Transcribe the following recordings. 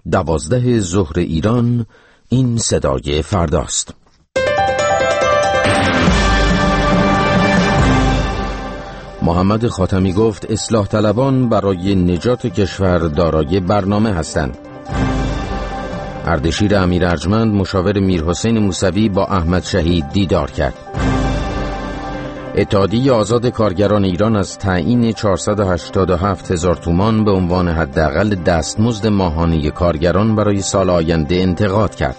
12 ظهر ایران. این صدای فرداست. محمد خاتمی گفت اصلاح طلبان برای نجات کشور دارای برنامه هستند. اردشیر امیر ارجمند مشاور میرحسین موسوی با احمد شهید دیدار کرد. اتحادیه آزاد کارگران ایران از تعیین 487,000 تومان به عنوان حداقل دستمزد ماهانه کارگران برای سال آینده انتقاد کرد.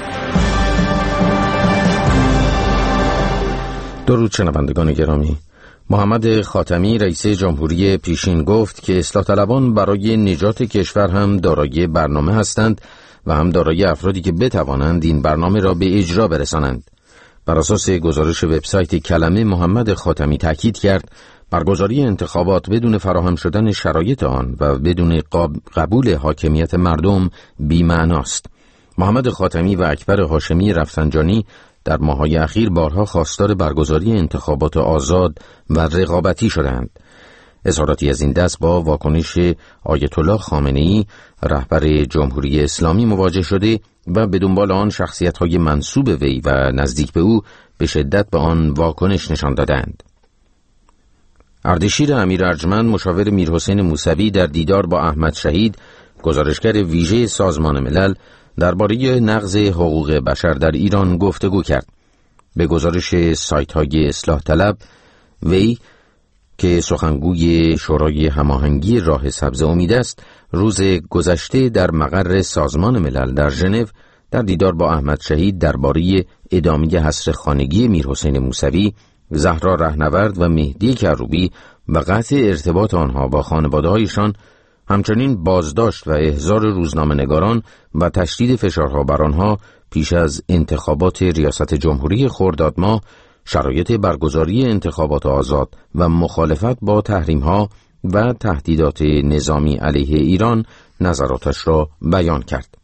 درود شنوندگان گرامی. محمد خاتمی رئیس جمهوری پیشین گفت که اصلاح طلبان برای نجات کشور هم دارای برنامه هستند و هم دارای افرادی که بتوانند این برنامه را به اجرا برسانند. بر اساس گزارش وبسایت کلمه، محمد خاتمی تاکید کرد برگزاری انتخابات بدون فراهم شدن شرایط آن و بدون قبول حاکمیت مردم بی‌معناست. محمد خاتمی و اکبر هاشمی رفسنجانی در ماه‌های اخیر بارها خواستار برگزاری انتخابات آزاد و رقابتی شدند. اظهاراتی از این دست با واکنش آیت الله خامنه‌ای رهبر جمهوری اسلامی مواجه شده و به دنبال آن شخصیت‌های منسوب وی و نزدیک به او به شدت به آن واکنش نشان دادند. اردشیر امیر ارجمند مشاور میرحسین موسوی در دیدار با احمد شهید گزارشگر ویژه سازمان ملل درباره نقض حقوق بشر در ایران گفتگو کرد. به گزارش سایت‌های اصلاح طلب، وی که سخنگوی شورای هماهنگی راه سبز امید است، روز گذشته در مقر سازمان ملل در ژنو در دیدار با احمد شهید درباره ادامه حصر خانگی میرحسین موسوی، زهرا رهنورد و مهدی کروبی و قطع ارتباط آنها با خانواده‌هایشان، همچنین بازداشت و احضار روزنامه‌نگاران و تشدید فشارها بر آنها پیش از انتخابات ریاست جمهوری خرداد ماه، شرایط برگزاری انتخابات آزاد و مخالفت با تحریم‌ها و تهدیدات نظامی علیه ایران نظراتش را بیان کرد.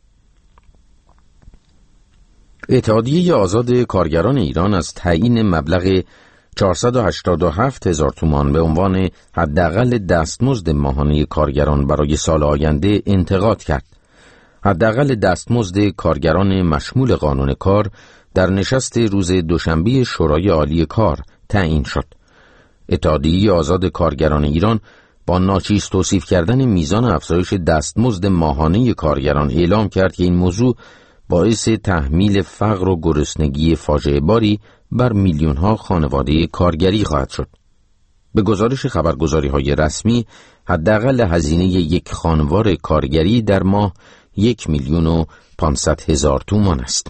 اتحادیه آزاد کارگران ایران از تعیین مبلغ 487,000 تومان به عنوان حداقل دستمزد ماهانه کارگران برای سال آینده انتقاد کرد. حداقل دستمزد کارگران مشمول قانون کار در نشست روز دوشنبه شورای عالی کار تعیین شد. اتحادیه آزاد کارگران ایران با ناچیز توصیف کردن میزان افزایش دستمزد ماهانه کارگران اعلام کرد که این موضوع باعث تحمیل فقر و گرسنگی فاجعه باری بر میلیون‌ها خانواده کارگری خواهد شد. به گزارش خبرگزاری‌های رسمی، حداقل هزینه یک خانوار کارگری در ماه 1,500,000 تومان است.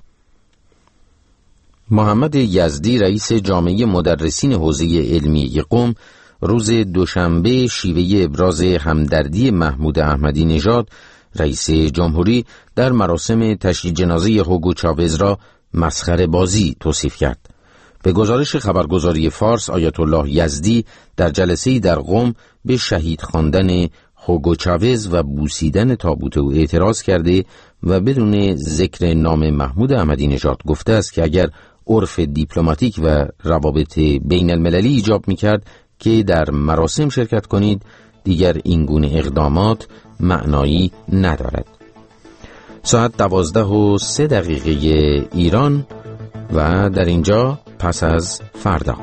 محمد یزدی رئیس جامعه مدرسین حوزه علمی قم روز دوشنبه شیوه ابراز همدردی محمود احمدی نژاد رئیس جمهوری در مراسم تشییع جنازه هوگو چاوز را مسخره بازی توصیف کرد. به گزارش خبرگزاری فارس، آیت الله یزدی در جلسه‌ای در قم به شهید خواندن هوگو چاوز و بوسیدن تابوت او اعتراض کرده و بدون ذکر نام محمود احمدی نژاد گفته است که اگر عرف دیپلماتیک و روابط بین المللی ایجاب می‌کرد که در مراسم شرکت کنید، دیگر این گونه اقدامات معنایی ندارد. ساعت 12:03 ایران و در اینجا پس از فردا.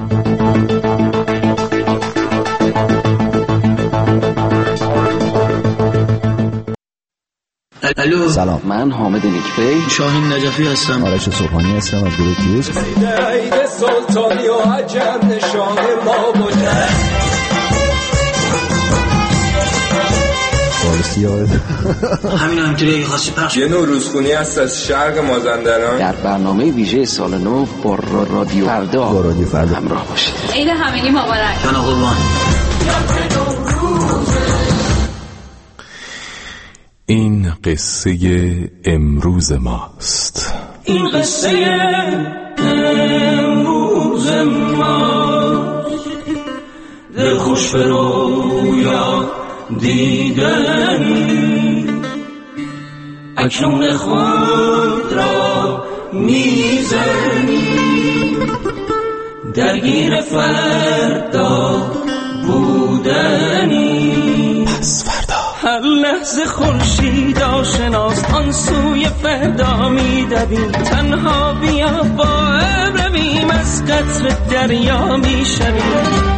الو، سلام، من حامد نیکبی، شاهین نجفی هستم. آرش صبحانی هستم از گروه کیوسک. عید سلطانی و عجب نشان ما باشه. همین همینطوری خاصی پخش. یه نوع روزخونی هست از شرق مازندران. در برنامه ویژه سال نو با رادیو فردا همراه باشید. عید همگی مبارک. جان قربان. این قصه امروز ماست. این قصه امروز ماست. دل خوش به رویا دیدن، اکنون خود را میزنی، درگیر فردا بودنی، پس فردا لحظه خورشید آشناست، آن سوی فردا می‌دویم، تنها بیا با ابرویم، از قطر دریا می‌شویم.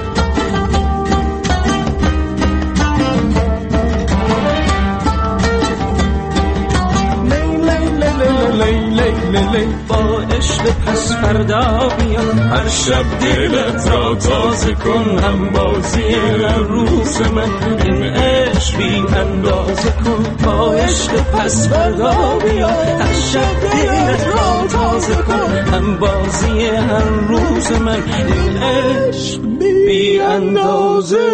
با عشق پس فردا بیا، هر شب دلت را تازه کن، هم بازی هر روز من این عشق بی اندازه کن. با عشق پس فردا بیا، هر شب دلت را تازه کن، هم بازی هر روز من این عشق بی اندازه.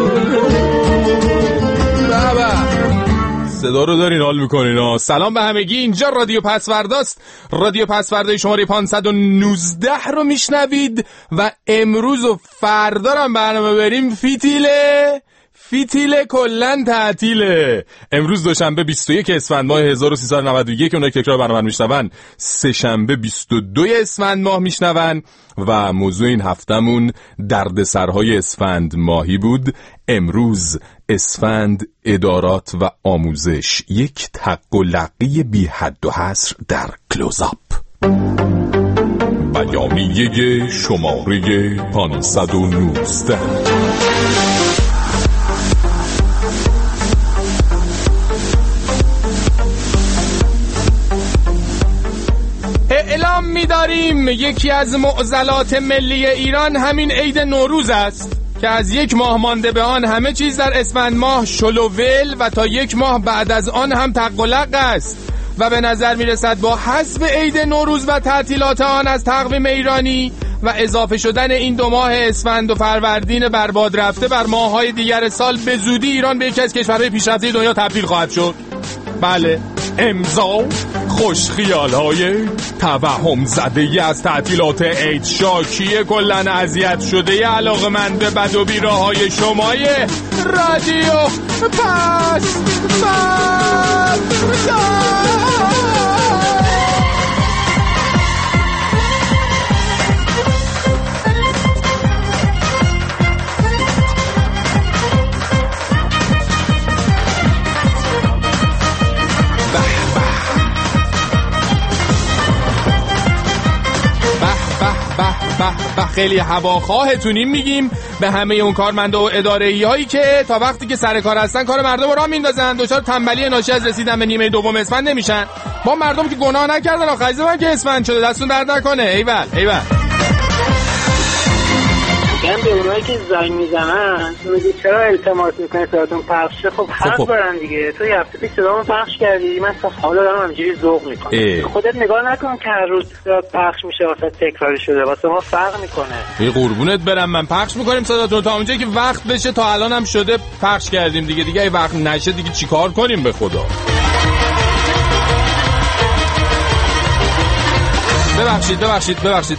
صدا رو دارین حال میکنین. سلام به همگی، اینجا رادیو پسورداست. رادیو پسورده شماره 519 رو میشنوید و امروز و فردا هم برنامه بریم فیتیله کلن تعطیله. امروز دوشنبه 21 اسفند ماه 1391 که اونایی که اکرار برنامه میشنون، سه شنبه 22 اسفند ماه میشنون و موضوع این هفتمون دردسرهای اسفند ماهی بود. امروز اسفند، ادارات و آموزش، یک تق و لقی بی حد و حصر در کلوزآپ. بیانیه شماره 519. اعلام می‌داریم یکی از معضلات ملی ایران همین عید نوروز است که از یک ماه مانده به آن همه چیز در اسفند ماه شلوول و تا یک ماه بعد از آن هم تق و لق است و به نظر میرسد با حذف عید نوروز و تعطیلات آن از تقویم ایرانی و اضافه شدن این دو ماه اسفند و فروردین برباد رفته بر ماه‌های دیگر سال به زودی ایران به یکی از کشورهای پیشرفته دنیا تبدیل خواهد شد. بله، امضا خوش خیال‌های توهم زده از تعطیلات عید، شاکی کلن اذیت شده علاقه‌مند به بد و بیراهای شمای رادیو پسورده. به خیلی هواخواهتونیم میگیم به همه اون کارمندا و اداره‌ای هایی که تا وقتی که سر کار هستن کار مردم رو راه میندازن، دچار تنبلی ناشی از رسیدن به نیمه دوم اسفند نمیشن. با مردم که گناه نکردن آخه من که اسفند شده، دستون درد نکنه. ایول میگم به اونایی که زنگ میزنن میگه چرا التماس میکنی صداتون پخش شه؟ خب حق دارن دیگه. تو یه هفته پیش صدامو پخش کردی، من تا حالا دارم همینجوری ذوق میکنم. خودت نگاه نکن که هر روز پخش میشه واسه تکراری شده، واسه ما فرق میکنه. ای قربونت برم، من پخش میکنیم صداتون تا اونجایی که وقت بشه. تا الان هم شده پخش کردیم دیگه ای وقت نشه دیگه چیکار کنیم به خدا. ببخشید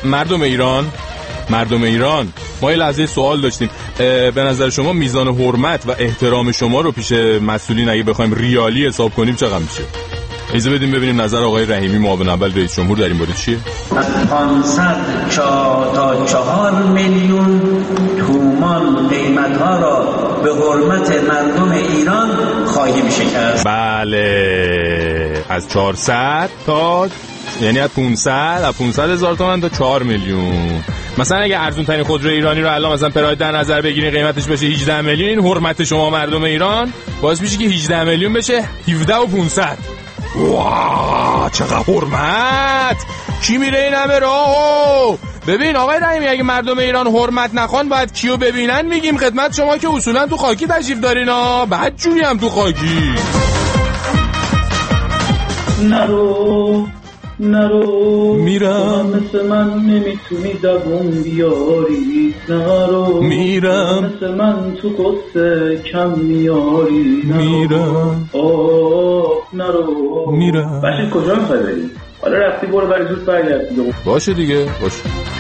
مردم ایران ما یه لحظه سوال داشتیم. به نظر شما میزان حرمت و احترام شما رو پیش مسئولین اگه بخوایم ریالی حساب کنیم چقدر میشه؟ اجازه بدیم ببینیم نظر آقای رحیمی معاون اول رئیس جمهور در این باره چیه؟ از 500 تا 4 میلیون تومان قیمت‌ها را به حرمت مردم ایران خواهیم شکست. بله، از 400 تا یعنی از 500,000 تومان تا 4 میلیون. مثلا اگه ارزون ترین خودرو ایرانی رو الان مثلا پراید در نظر بگیرین قیمتش بشه 18 میلیون، این حرمت شما مردم ایران باعث میشه که 18 میلیون بشه 17,500. واه چقدر حرمت! کی میره این همه راهو؟ ببین آقای رحیمی، اگه مردم ایران حرمت نخوان باید کیو ببینن؟ میگیم خدمت شما که اصولا تو خاکی تشریف دارین ها، بعد جوری هم تو خاکی. نرو میرم، مثل من نمیتونی دووم بیاری. میرم، مثل من تو قصه کم میاری. میرم، نرو باشید کجا میخوای بریم؟ حالا رفتی برو برای زود برگرد. باشه دیگه باشه.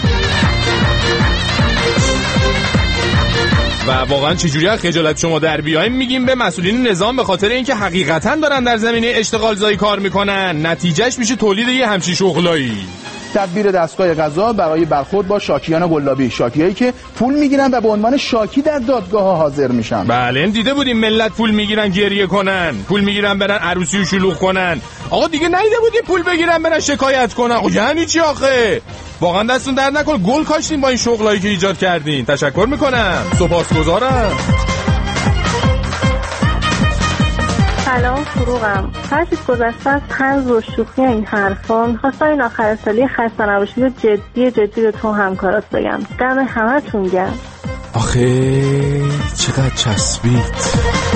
و واقعا چجوری از خجالت شما در بیایم میگیم به مسئولین نظام به خاطر اینکه حقیقتا دارن در زمینه اشتغال زایی کار میکنن، نتیجهش میشه تولید یه همچین شغلایی. تدبیر دستگاه قضا برای برخورد با شاکیان قلابی، شاکیایی که پول میگیرن و به عنوان شاکی در دادگاه ها حاضر میشن. بله دیده بودیم ملت پول میگیرن گریه کنن، پول میگیرن برن عروسی و شلوغ کنن. آقا دیگه ندیده بودیم پول بگیرن برن شکایت کنن. آقا یعنی چی آخه؟ واقعا دستون درد نکنه، گل کاشتین با این شغلایی که ایجاد کردین. تشکر میکنم، سپاسگزارم. سلام، فروغم. هر چیز گذشته از طنز و شوخی این حرفا، می‌خواستم این آخر سالی خسته نباشید و جدی به تو همکارات بگم. دم همتون گرم. آخه چقدر چسبید.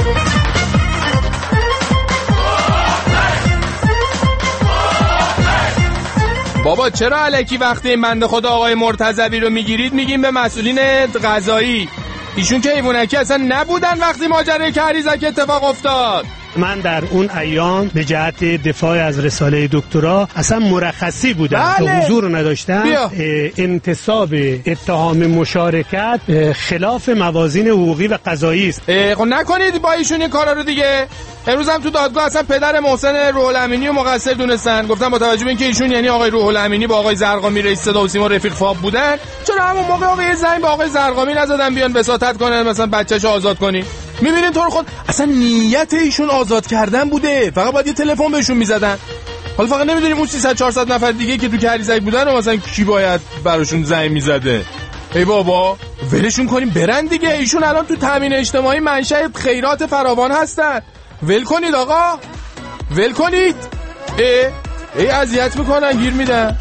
بابا چرا الکی وقتی این بنده خدا آقای مرتضوی رو میگیرید میگیم به مسئولین قضایی؟ ایشون که ایوونکی اصلا نبودن وقتی ماجرای کریزک اتفاق افتاد. من در اون ایام به جهت دفاع از رساله دکترا اصلا مرخصی بودم که حضور رو نداشتم. انتصاب اتهام مشارکت خلاف موازین حقوقی و قضایی است. خب نکنید با ایشون این کارا رو دیگه. امروز هم تو دادگاه اصلا پدر محسن روح الامینی رو مقصر دونستن. گفتن با توجه به اینکه ایشون یعنی آقای روح الامینی با آقای زرقامی رئیس صدا و سیما رفیق خواب بودن، چرا همون موقع آقای زنگ با آقای زرقامی نزدن بیان وساطت کنن مثلا بچه‌شو آزاد کنی؟ میبینین تو رو خود اصلا نیت ایشون آزاد کردن بوده، فقط باید یه تلفن بهشون میزدن. حالا فقط نمیدونیم اون 300-400 نفر دیگه که تو کریزک بودن و مثلا کی باید براشون زنگ میزده. ای بابا ولشون کنیم برن دیگه. ایشون الان تو تامین اجتماعی منشأ خیرات فراوان هستن. ول کنید آقا، ول کنید. ای اذیت میکنن، گیر میدن.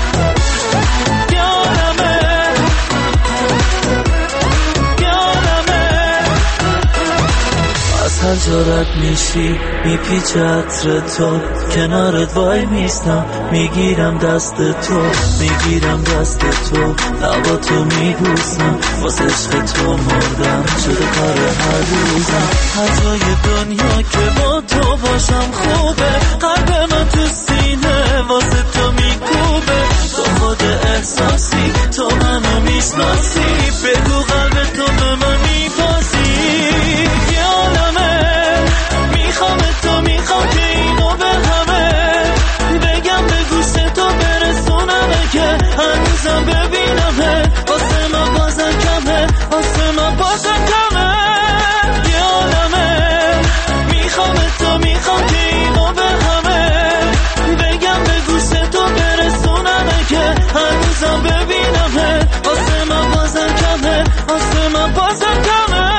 از هر جا رد میشی میپیچه عطر تو، کنارت وای میستم میگیرم دست تو، لبا تو میبوسم، واسه عشق تو مردم شده کار هر روزم. هر جای دنیا که با تو باشم خوبه، قلب من تو سینه واسه تو میکوبه. تو خود احساسی، تو منو میشناسی، بگو قلب تو به من میپاسی. میخوام که اینو به همه بگم، به گوش تو برسونمه که هنوزم ببینمه. واسه من بازم کمه، واسه من بازم کمه. یادمه میخوام که اینو به همه بگم، به گوش تو برسونمه که هنوزم ببینمه. واسه من بازم کمه، واسه من بازم کمه.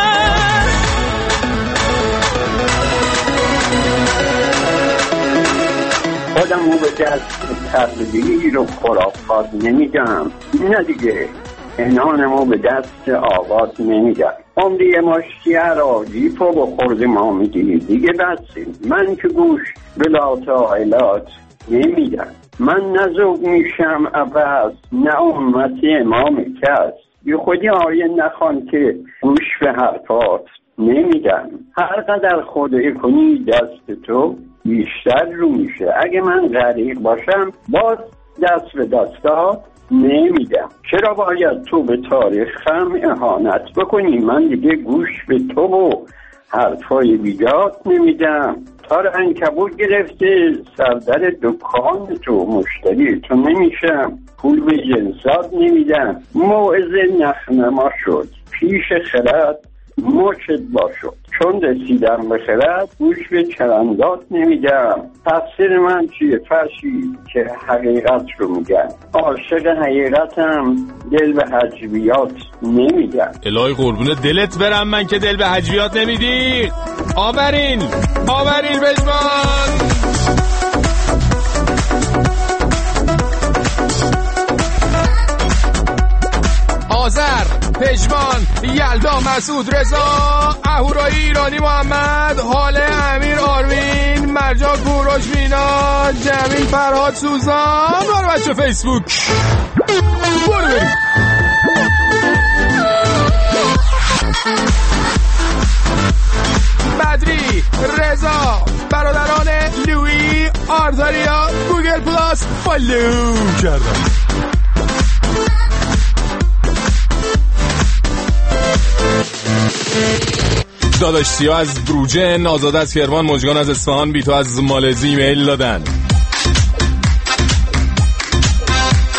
خودم رو به دست تقلیل و خرافات نمیدم، نه دیگه انانمو به دست آغاز نمیدم. عمری ماشتی عراجیف رو به خورد ما میدی دیگه بسیم. من که گوش به لاتایلات نمیدم. من نزوگ میشم عباس، نه امتی امام کس. یه خودی آیه نخوان که گوش به حرفات نمیدم. هر قدر خدای کنی دست تو بیشتر رو میشه. اگه من غریق باشم باز دست به دستا نمیدم. چرا باید تو به تاریخم اهانت بکنی؟ من دیگه گوش به تو و حرفای بیداد نمیدم. تار عنکبوت گرفته سردر دکان تو، مشتری تو نمیشم. پول به جنسات نمیدم. موعظه نخنما شد، پیش خرد مچت باشد. چون رسیدم به خرد گوش به چرندات نمیدم. تفسیر من چیه فرشی که حقیقت رو میگن. عاشق حقیقتم، دل به هجویات نمیدم. الهی قربون دلت برم من که دل به هجویات نمیدی. آورین بجمان. آذر، پژمان، یلدا، مسعود، رضا، اهورایی، ایرانی، محمد، حاله، امیر، آروین، مرجان، کوروش، مینا، جمیل، فرهاد، سوزان. برو بچه فیسبوک برو بریم. بدری، رضا، برادران لویی، آرتاریا، گوگل پلاس فالو کردن. داداش سیا از بروجن، آزاده از کرمان، مجگان از اصفهان، بیتو از مالزی ایمیل دادن.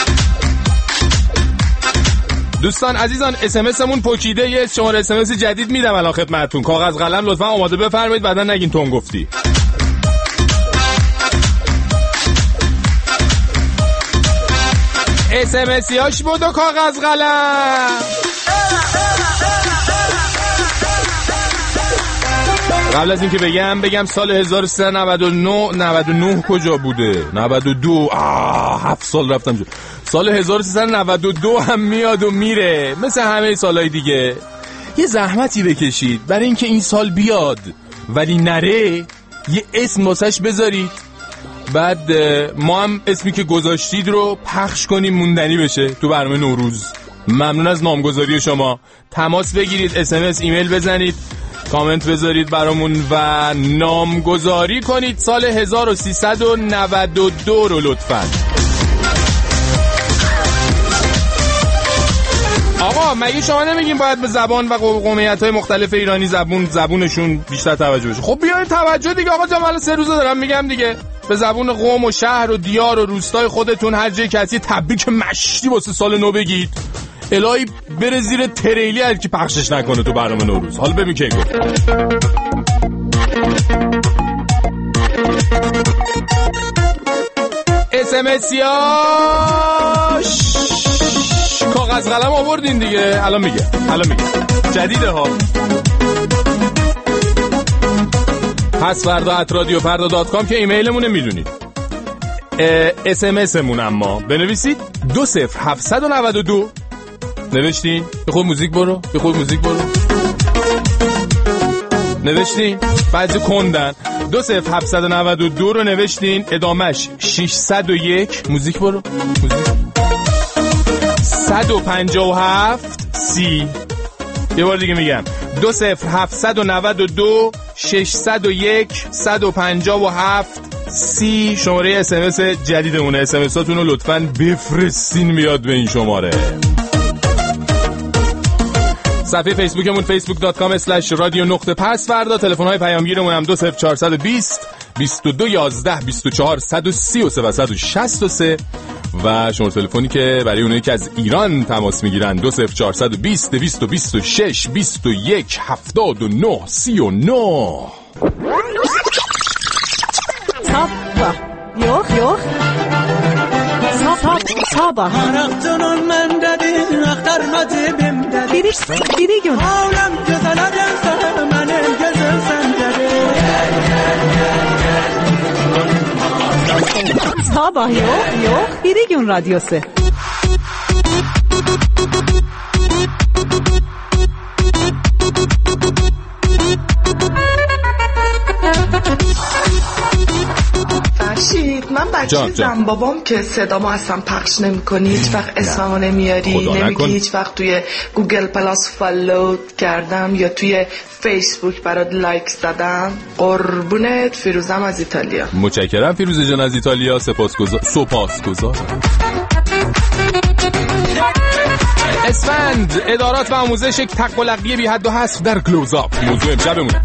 دوستان عزیزان اسمسمون پوکیده، یه شماره اسمس جدید میدم الان خدمتتون. کاغذ قلم لطفا آماده بفرمایید بعدا نگین تون گفتی. اسمسیاش بود و کاغذ قلم. قبل از اینکه بگم سال 1399 کجا بوده؟ 92 7 سال رفتم جو. سال 1392 هم میاد و میره مثل همه سالهای دیگه. یه زحمتی بکشید برای اینکه این سال بیاد ولی نره، یه اسم واسش بذارید، بعد ما هم اسمی که گذاشتید رو پخش کنیم موندنی بشه تو برنامه نوروز. ممنون از نامگذاری شما. تماس بگیرید، اسمس، ایمیل بزنید، کامنت بذارید برامون و نامگذاری کنید سال 1392 رو لطفاً. آقا مگه شما نمیگین باید به زبان و قومیت‌های مختلف ایرانی زبونشون بیشتر توجه بشه؟ خب بیاین توجه دیگه آقا جان. 3 روزه دارم میگم دیگه، به زبون قوم و شهر و دیار و روستای خودتون هر جای کسی تبریک مشتی واسه سال نو بگید. الهی بره زیر تریلی هر کی پخشش نکنه تو برنامه نوروز. حالا ببین کی گفت. اسمسیاش کاغذ قلم آوردین دیگه. الان میگه جدیده ها. pasvarda@radiofarda.com که ایمیلمونه میدونید. اسمسمون اما بنویسید 20792. نوشتین؟ به خود موزیک برو. نوشتین؟ بعضی کندن. 20792 رو نوشتین، ادامش 601 موزیک برو. 157 30. یه بار دیگه میگم 20792 601 157 30 شماره اسمس جدیدمونه. اسمساتون رو لطفاً بفرستین بیاد به این شماره. صفحه فیسبوکمون facebook.com/radio_pasvarda. تلفن‌های پیامگیرمون هم 20420 22 11 24 133 و 163 و شماره تلفنی که برای اونایی که از ایران تماس میگیرن 20420 226 21 79 39. Yok. Sabah. Anahtarın mendedi, aktarmadı bimdedi. Biri gün. Ağlam güzelden sana, benim gözüm sendedi. Sabah yok. Biri gün radyosu. من بچه‌ام بابام که صدامو اصلا پخش نمی‌کنی، هیچ وقت اسممو نمیاری، نمیگی هیچ وقت توی گوگل پلاس فالو کردم یا توی فیسبوک برات لایک زدم. قربونت فیروزم از ایتالیا. متشکرم فیروزه جان از ایتالیا. سپاسگزارم. اسفند، ادارات و آموزش یک تق و لقبی بی حد و حصر در کلوزآپ موضوع امشبمونه.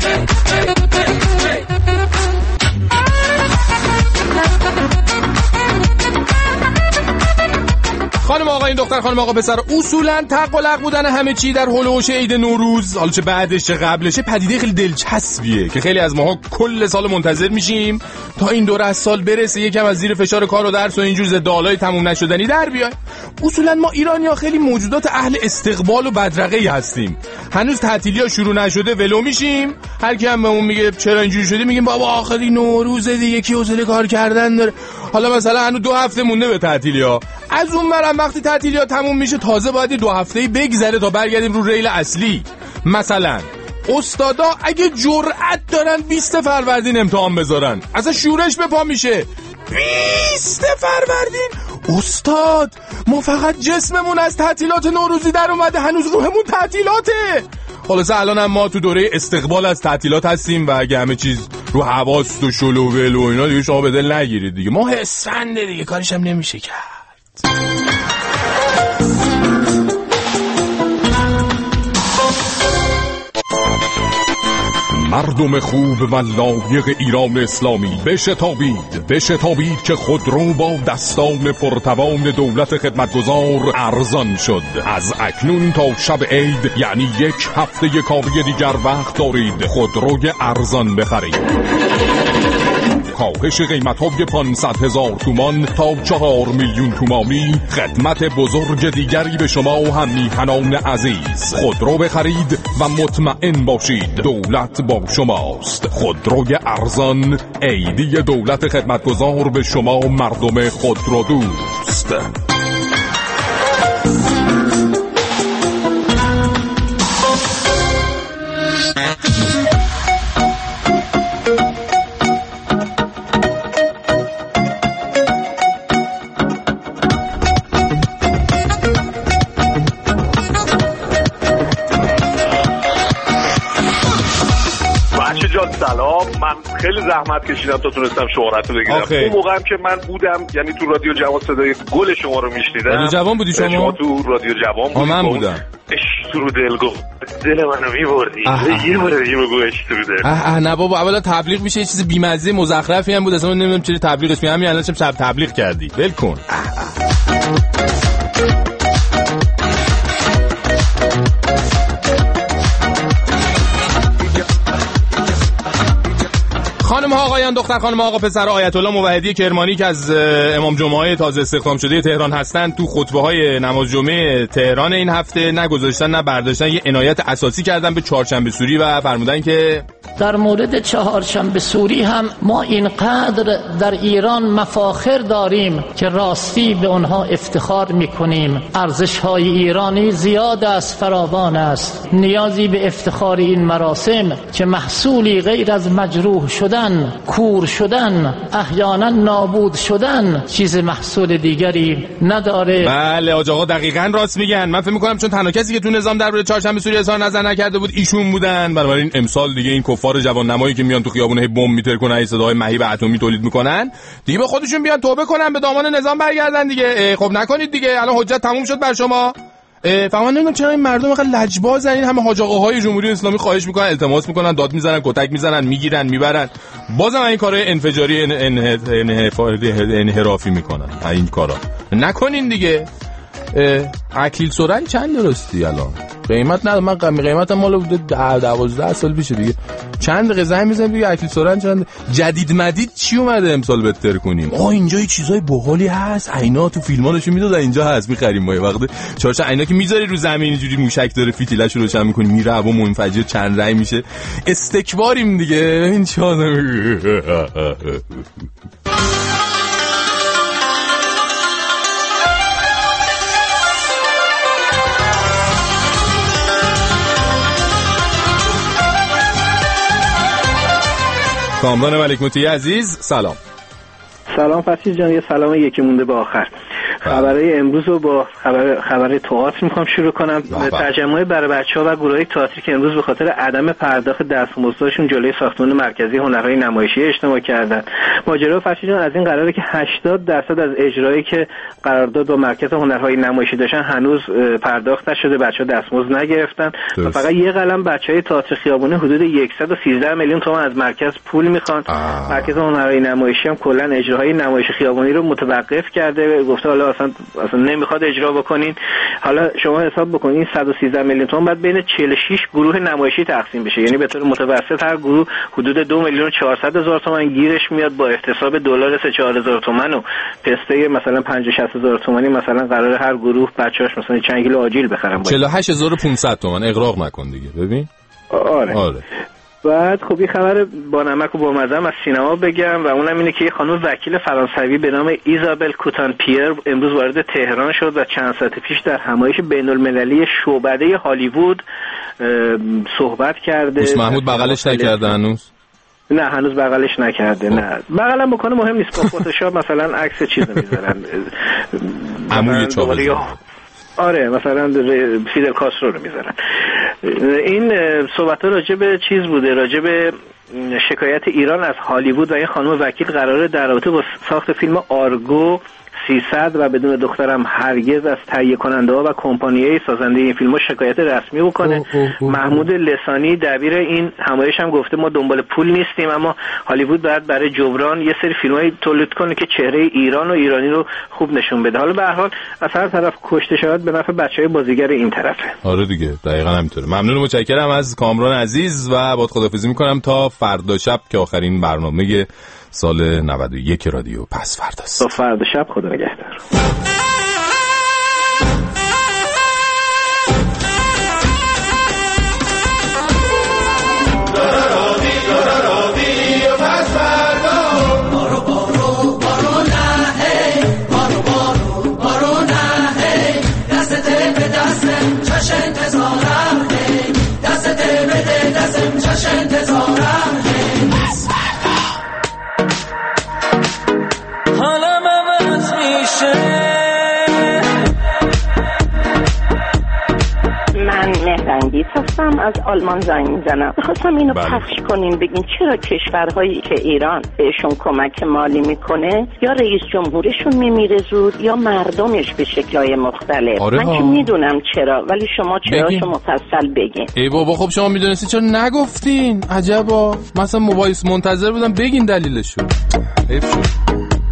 خانم آقا، این دختر خانم آقا پسر، اصولا تق و لق بودن همه چی در هول و هوش عید نوروز، حالا چه بعدش چه قبلشه، پدیده خیلی دلچسبیه که خیلی از ماها کل سال منتظر میشیم تا این دوره از سال برسه، یکم از زیر فشار کار و درس و اینجور زدالای تموم نشدنی در بیای. اصولا ما ایرانی‌ها خیلی موجودات اهل استقبال و بدرقه‌ای هستیم. هنوز تعطیلی‌ها شروع نشده ولو میشیم، هر کی هم بهمون میگه چرا اینجوری شده میگیم بابا آخری نوروز دیگه کی حوصله کار کردن داره. حالا مثلا هنوز 2 هفته مونده به تعطیلی‌ها. از اون برم وقتی تعطیلی‌ها تموم میشه تازه باید 2 هفته‌ای بگذره تا برگردیم رو ریل اصلی. مثلا استادا اگه جرأت دارن 20 فروردین امتحان بذارن، اصلا شورش به پا میشه. 20 فروردین استاد، ما فقط جسممون از تعطیلات نوروزی در اومده، هنوز روحمون تعطیلاته. خلاصه الان هم ما تو دوره استقبال از تعطیلات هستیم و اگه همه چیز رو حواست و شل و ول و اینا دیگه شما به دل نگیرید دیگه. ما حسنده دیگه، کارش هم نمیشه کرد. مردم خوب و لایق ایران اسلامی بشتابید که خودرو با دستان پرتوان دولت خدمتگزار ارزان شد. از اکنون تا شب عید یعنی 1 هفته کاری دیگر وقت دارید خودروی ارزان بخرید. کاهش قیمت‌های 500,000 تومان تا 4 میلیون تومانی، خدمت بزرگ دیگری به شما و هم میهنان عزیز. خودرو بخرید و مطمئن باشید دولت با شماست. خودروی ارزان، عیدی دولت خدمتگزار به شما مردم خودرو دوست. سلام، من خیلی زحمت کشیدم تا تونستم شهرت رو بگیرم. اون موقع هم که من بودم، یعنی تو رادیو جوان صدای گل شما رو میشنیدم. رادیو جوان بودی شما؟ شما تو رادیو جوان بودی. من بودم. عشق تو رو دل گفت، دل منو میبردی. یه بار دیگه بگو عشق تو رو دل. نه بابا، اولا تبلیغ میشه، یه چیز بی‌مزه مزخرفی هم بود، اصلا نمیدونم چرا تبلیغش می‌کنی. همین الان شب تبلیغ کردی. ول کن. خانم ها آقایان، دختر خانم آقا پسر، آیت الله موحدی کرمانی که از امام جمعه تازه استخدام شده تهران هستند، تو خطبه های نماز جمعه تهران این هفته نگذاشتن نه برداشتن، یه عنایت اساسی کردن به چهارشنبه سوری و فرمودن که در مورد چهارشنبه سوری هم ما اینقدر در ایران مفاخر داریم که راستی به اونها افتخار میکنیم. ارزش های ایرانی زیاد است، فراوان است. نیازی به افتخار این مراسم که محصولی غیر از مجروح شدن، کور شدن، احیانا نابود شدن چیز محصول دیگری نداره. بله حاج آقا دقیقاً راست میگن. من فکر میکنم چون تنها کسی که تو نظام درباره چهارشنبه سوری اظهار نظر نکرده بود ایشون بودن، بنابراین امسال دیگه این کفار جوان نمایی که میان تو خیابون بمب میترکنن، صداهای مهیب اتمی تولید میکنن، دیگه به خودشون بیان توبه کنن، به دامان نظام برگردن دیگه. خب نکنید دیگه، الان حجت تموم شد بر شما. فهمن نمیدونم چرا این مردم اینقدر لجبازن. این همه حاج آقاهای جمهوری اسلامی خواهش میکنن، التماس میکنن، داد میزنن، کتک میزنن، میگیرن، میبرن، بازم این کارهای انفجاری انحرافی میکنن. این کارا نکنین دیگه. اکلیل سرنگ چند درستی الان؟ قیمت ندارم، من قیمتم مال بوده 12 سال پیشه دیگه. چند دقیقه زنگ میزنم دیگه اکلیل سرنگ چند جدید مدید چی اومده امسال بهتر کنیم. اینجا یه چیزای باحالی هست، عینا تو فیلمانشو میدادن، اینجا هست، میخریم ما. یه وقت چهارشنبه عینا که میذاری رو زمین اینجوری موشک داره فتیلش رو روشن میکنی، میره هوا منفجر چند رای میشه. استکباریم دیگه. این چه کامران ملک موتی عزیز، سلام. سلام فرشید جان، یه سلام یکی مونده به آخر. خبرهای امروز رو با خبر تئاتر میخوام شروع کنم. تجمع برای بچه‌ها و گروه‌های تئاتری که امروز به خاطر عدم پرداخت دستمزدشون جلوی ساختمان مرکزی هنرهای نمایشی اجتماع کردن. ماجرا فرشید جان از این قراره که 80% از اجرایی که قرارداد با مرکز هنرهای نمایشی داشتن هنوز پرداخت نشده، بچه‌ها دستمزد نگرفتن و فقط یه قلم بچه‌های تئاتر خیابانی حدود 113 میلیون تومان از مرکز پول میخوان. مرکز هنرهای نمایشی هم کلا اجراهای نمایش خیابانی رو متوقف کرده، گفته حالا اصلا نمیخواد اجرا بکنین. حالا شما حساب بکنین 113 میلیون تومان بعد بین 46 گروه نمایشی تقسیم بشه، یعنی به طور متوسط هر گروه حدود 2 میلیون و 400 هزار تومان گیرش میاد. با احتساب دلار 3-4 هزار تومان و پسته مثلا 50-60 هزار تومانی مثلا قرار هر گروه بچه‌اش مثلا چند کیلو آجیل بخرن. 48500 تومان اغراق نکن دیگه. ببین آره. بعد خب یه خبر با نمک و با مزه از سینما بگم و اونم اینه که یه خانم وکیل فرانسوی به نام ایزابل کوتان پیر امروز وارد تهران شد و چند ساعت پیش در همایش بین‌المللی شعبده هالیوود صحبت کرده. محمود بغلش نکرده هنوز؟ نه هنوز بغلش نکرده. نه بغلم بکنه مهم نیست، با فتوشاپ مثلا عکس چیزو میذارن، عموی چاوشی. آره مثلا فیدل کاسترو رو میذارن. این صحبت ها راجع به چیز بوده، راجع به شکایت ایران از هالیوود و این خانم وکیل قراره در رابطه با ساخت فیلم آرگو 300 و بدون دخترم هرگز از تهیه کننده ها و کمپانی‌های سازنده این فیلم‌ها شکایت رسمی بکنه. محمود لسانی دبیر این همایش هم گفته ما دنبال پول نیستیم، اما هالیوود باید برای جبران یه سری فیلم‌های تولید کنه که چهره ایران و ایرانی رو خوب نشون بده. حالا به هر حال از هر طرف کشته شود به نفع بچهای بازیگر این طرفه. آره دیگه دقیقاً همینطوره. ممنون، متشکرم از کامران عزیز و باهات خداحافظی می‌کنم تا فردا شب که آخرین برنامه سال 91 رادیو پس فرداست. تا فردا شب، خدا نگهدار. مهرنگیز هستم، از آلمان زنگ میزنم. میخواستم اینو پخش کنین بگین چرا کشورهایی که ایران بهشون کمک مالی میکنه یا رئیس جمهورشون میمیره زود یا مردمش به شکل‌های مختلف. من که میدونم چرا، ولی شما چراشو مفصل بگین. ای بابا خب شما میدونستی چرا نگفتین؟ عجبا، مثلا موبایل منتظر بودم بگین دلیلشو. حیف شد.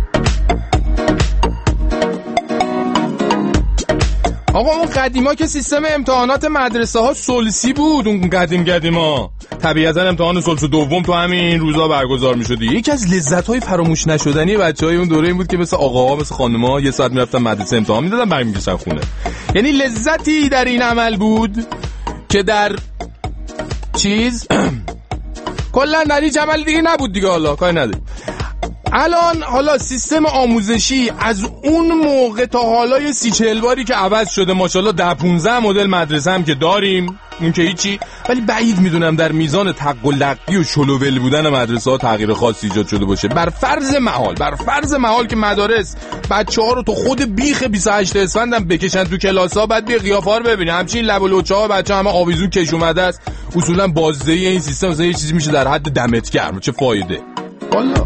آقا اون قدیما که سیستم امتحانات مدرسه ها سلسی بود، اون قدیما طبیعتا امتحان سلس دوم تو همین روزا برگزار می‌شدی. یکی از لذت‌های فراموش نشدنی بچه‌های اون دوره این بود که مثل آقاها مثل خانم‌ها یه ساعت می‌رفتن مدرسه امتحان می‌دادن برمیگشتن خونه. یعنی لذتی در این عمل بود که در چیز کلا در هیچ عمل دیگه نبود دیگه. حالا کاری نداره. الان حالا سیستم آموزشی از اون موقع تا حالا یه 30-40 باری که عوض شده، ماشاءالله 10-15 مدل مدرسه هم که داریم، اون که هیچی، ولی بعید میدونم در میزان تق و لقی و شلوول بودن مدرسه ها تغییر خاصی ایجاد شده باشه. بر فرض محال که مدارس بچه‌ها رو تو خود بیخ 28 اسفند هم بکشن تو کلاس‌ها، بعد بیا قیافه‌ها رو ببینی همچین لب و لوچه‌ها بچه‌ها همه آویزون کش اومده است. اصولا بازدهی این سیستم مثلا یه چیزی میشه در حد دمت گرم. چه فایده والا.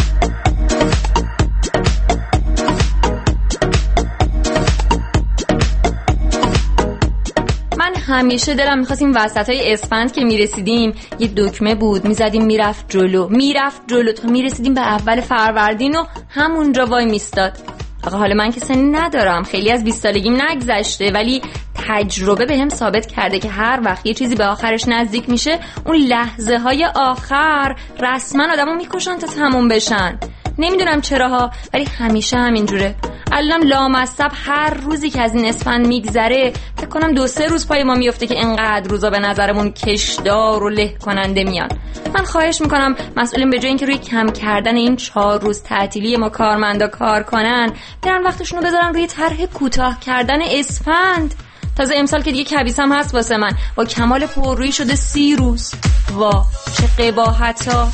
همیشه دلم می‌خواست این وسطای اسفند که میرسیدیم یه دکمه بود میزدیم میرفت جلو تا میرسیدیم به اول فروردین و همونجا وای میستاد. آقا حالا من که سنی ندارم، خیلی از 20 سالگیم نگذشته، ولی تجربه بهم ثابت کرده که هر وقت یه چیزی به آخرش نزدیک میشه، اون لحظه های آخر رسما آدمو میکشن تا تموم بشن. نمیدونم چراها، ولی همیشه همینجوره. الان لامصب هر روزی که از این اسفند میگذره فکر کنم 2-3 روز پای ما میفته که اینقدر روزا به نظرمون کشدار و له کننده میان. من خواهش میکنم مسئولین به جای اینکه روی کم کردن این 4 روز تعطیلی ما کارمندا کار کنن، برن وقتشون رو بذارن روی طرح کوتاه کردن اسفند. تازه امسال که دیگه کبیسم هست واسه من، با کمال پررویی شده 30 روز. وا چه قباحتا.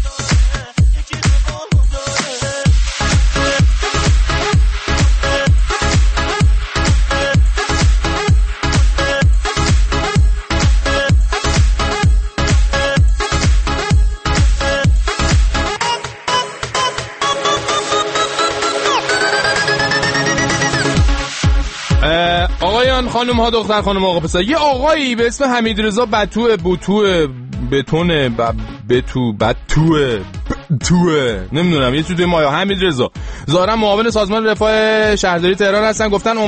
آقایان، خانم ها، دختر خانم آقا پسر، یه آقایی به اسم حمیدرضا بتوه نمیدونم یه چیزی مایا حمیدرضا ظاهرا معاون سازمان رفاه شهرداری تهران هستن. گفتن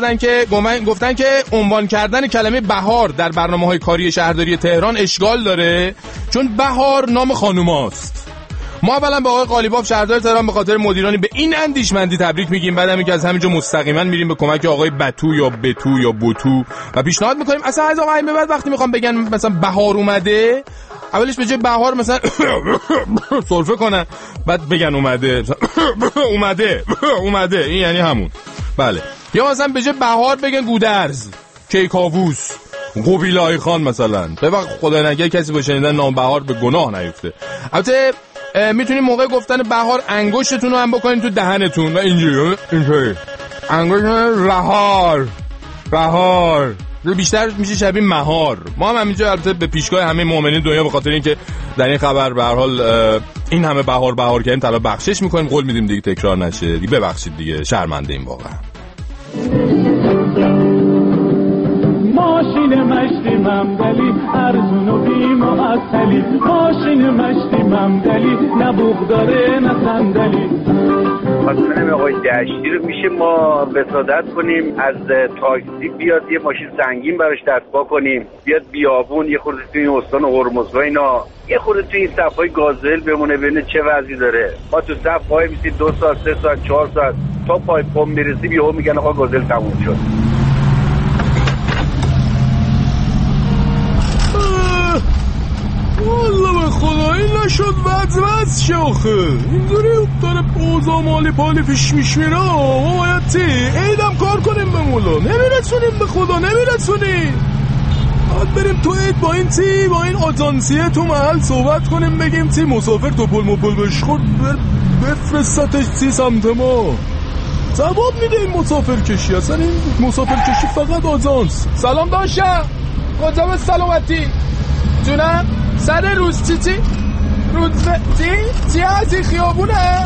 عنوان کردن کلمه بهار در برنامه‌های کاری شهرداری تهران اشکال داره، چون بهار نام خانوماست. ما اولا به آقای قالیباف شهردار تهران به خاطر مدیرانی به این اندیشمندی تبریک میگیم، بعدم اینکه از همینجا مستقیما میریم به کمک آقای بتو یا بوتو و پیشنهاد میکنیم اصلا از آقای بعد وقتی میخوام بگن مثلا بهار اومده، اولش به جای بهار مثلا سرفه کنن، بعد بگن اومده این یعنی همون. بله. یا مثلا به جای بهار بگن گودرز، کیکاووس، قبیله‌ای خان مثلا. به وقت خدای نگه کسی با شنیدن نام بهار به گناه نیفته. البته میتونید موقع گفتن بهار انگشتتون رو هم بکنید تو دهنتون و اینجوری انگشت بیشتر میشه شبیه مهار. ما هم همینجا البته به پیشگاه همه مؤمنین دنیا به خاطر اینکه در این خبر به هر حال این همه بهار کردیم طلا بخشش میکنیم، قول میدیم دیگه تکرار نشه دیگه. ببخشید دیگه، شرمنده این واقعا. ماشین مشتی ممدلی ارزون و بی‌معطلی، ماشین مشتی ممدلی نه بوق داره نه صندلی. خواستم آقای دشتی رو میشه ما وسادت کنیم از تاکسی بیاد یه ماشین سنگین براش دستپا کنیم، بیاد بیابون یه خورده تو این استان هرمز و اینا یه خورده تو این صفای گازل بمونه ببینه چه وضعی داره. ما تو صف وای میسید 2 ساعت 3 ساعت 4 ساعت تا پای پم میرسیم یهو میگن آقا گازل تموم شد. والله به خدا این نشد وز شاخه اینجوری داره اوضاع مالی پالی پیش میره. ما باید عیدم کار کنیم به مولا، نمیرسونیم به خدا، نمیرسونیم. باید بریم تو عید با این آجانسیه تو محل صحبت کنیم، بگیم مسافر تو پل مپل بشخورد بفرستتش سمت ما. ثواب میده این مسافر کشی. اصلا این مسافر کشی فقط آجانس. سلام داشتم کجا سلامتی جونم سر روز چی؟ چی هستی خیابونه؟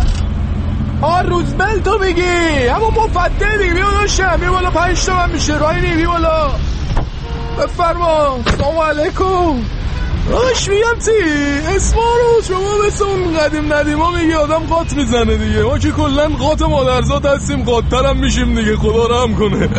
روزبل تو بگی همون مفته دیگه. بیا داشتم بیا بالا 5 تومن میشه راینی بیا بالا بفرما. سلام علیکم. راش میگم اسما رو شما مثل اون قدیم ندیما میگی آدم قاط میزنه دیگه. ما که کلن قاط مادرزاد هستیم، قاط‌تر هم میشیم دیگه، خدا رحم کنه.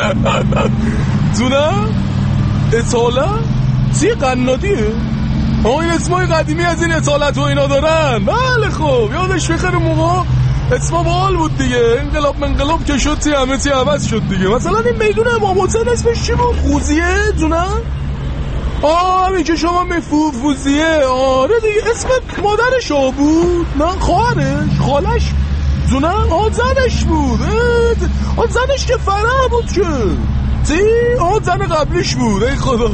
جونم اصاله قنادیه؟ این اسمای قدیمی از این اصالت و اینا دارن. بله خب یادش بخیر موقع اسما بال بود دیگه. انقلاب که شد همه چی عوض شد دیگه. مثلا این میدون امام حسین اسمش چی بود؟ خوزیه جونم؟ همین که شما فوزیه. آره دیگه اسم مادرش بود؟ نه خالش جونم؟ زنش بود. زنش که فرح بود که زن قبلیش بود. ای خدا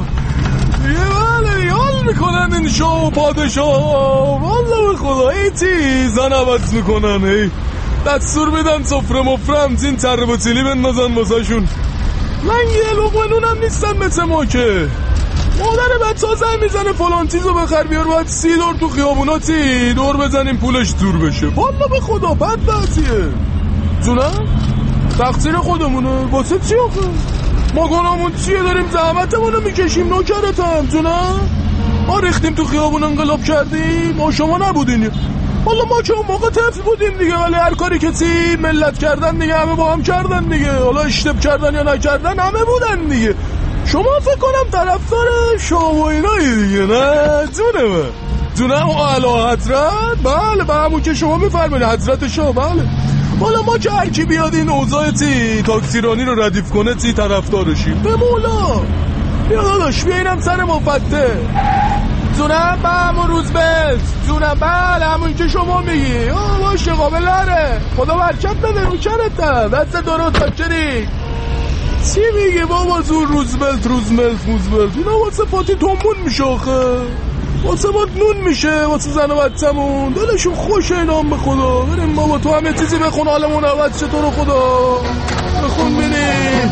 بله یال میکنن این شو پادشاه. والله به خدا ایتی زن عوض میکنن. ای دستور میدن سفره مفرم زین تر و تیلی بندازن واسه شون. لنگی لقمنون هم نیستن مثل ما که. مادر بچه زن میزنه فلان چیزو بخر بیار، باید 30 دور تو خیابوناتی دور بزنیم پولش دور بشه. والله به خدا بد بحثیه جونم. تقصیر خودمونه. واسه چی آخه؟ ما گناهمون چیه؟ داریم زحمتمونو میکشیم نوکرتم جونم. ما ریختیم تو خیابون انقلاب کردیم، ما شما نبودین. والا ما که اون موقع طفل بودیم دیگه، ولی هر کاری که ملت کردن دیگه همه با هم کردن دیگه. حالا اشتباه کردن یا نکردن همه بودن دیگه. شما فکر کنم طرفدار شما اینایی دیگه نه جونم اعلی حضرت. بله به همون که شما میفرمایید حضرت شاه. بله حالا ما که هر کی بیاد این اوضاع تاکسیرانی رو ردیف کنه طرفدارشیم به مولا. بیا داداش بیا اینم سر مفته جونم. به همون روزبل جونم. بله همون که شما میگی. باشه قابل نره. خدا برکت بده رو کرتم. دست درست بچری. چی میگه بابا زور روزبلت اینا واسه پاتی تومون میشه آخه، واسه ما نون میشه، واسه زن و بچه‌مون دلشون خوشه اینا هم به خدا. بریم بابا تو همه چیزی بخون حالمون عوض شه. تو رو خدا بخون بریم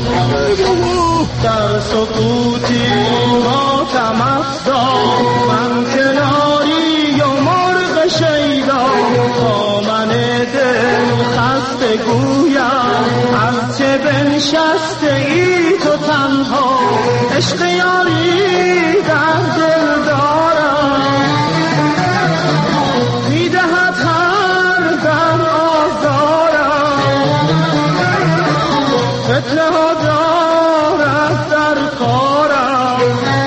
بابا. در سکوتی ما تمسا من کناری و مرغ شیدا با من دل خسته گویم از چه بنشسته ای تو تنها عشق یاری در دل دارم میدهد هر در آزارم فتنه ها دارد در کارم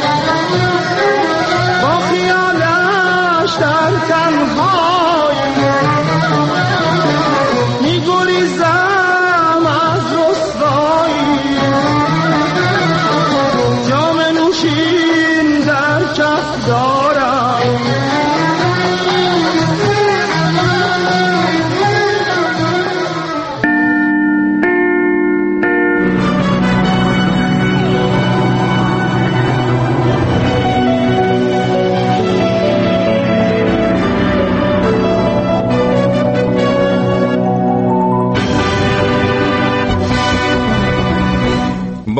با خیالش در تنهای میگریزم از رسوایی جام نوشین در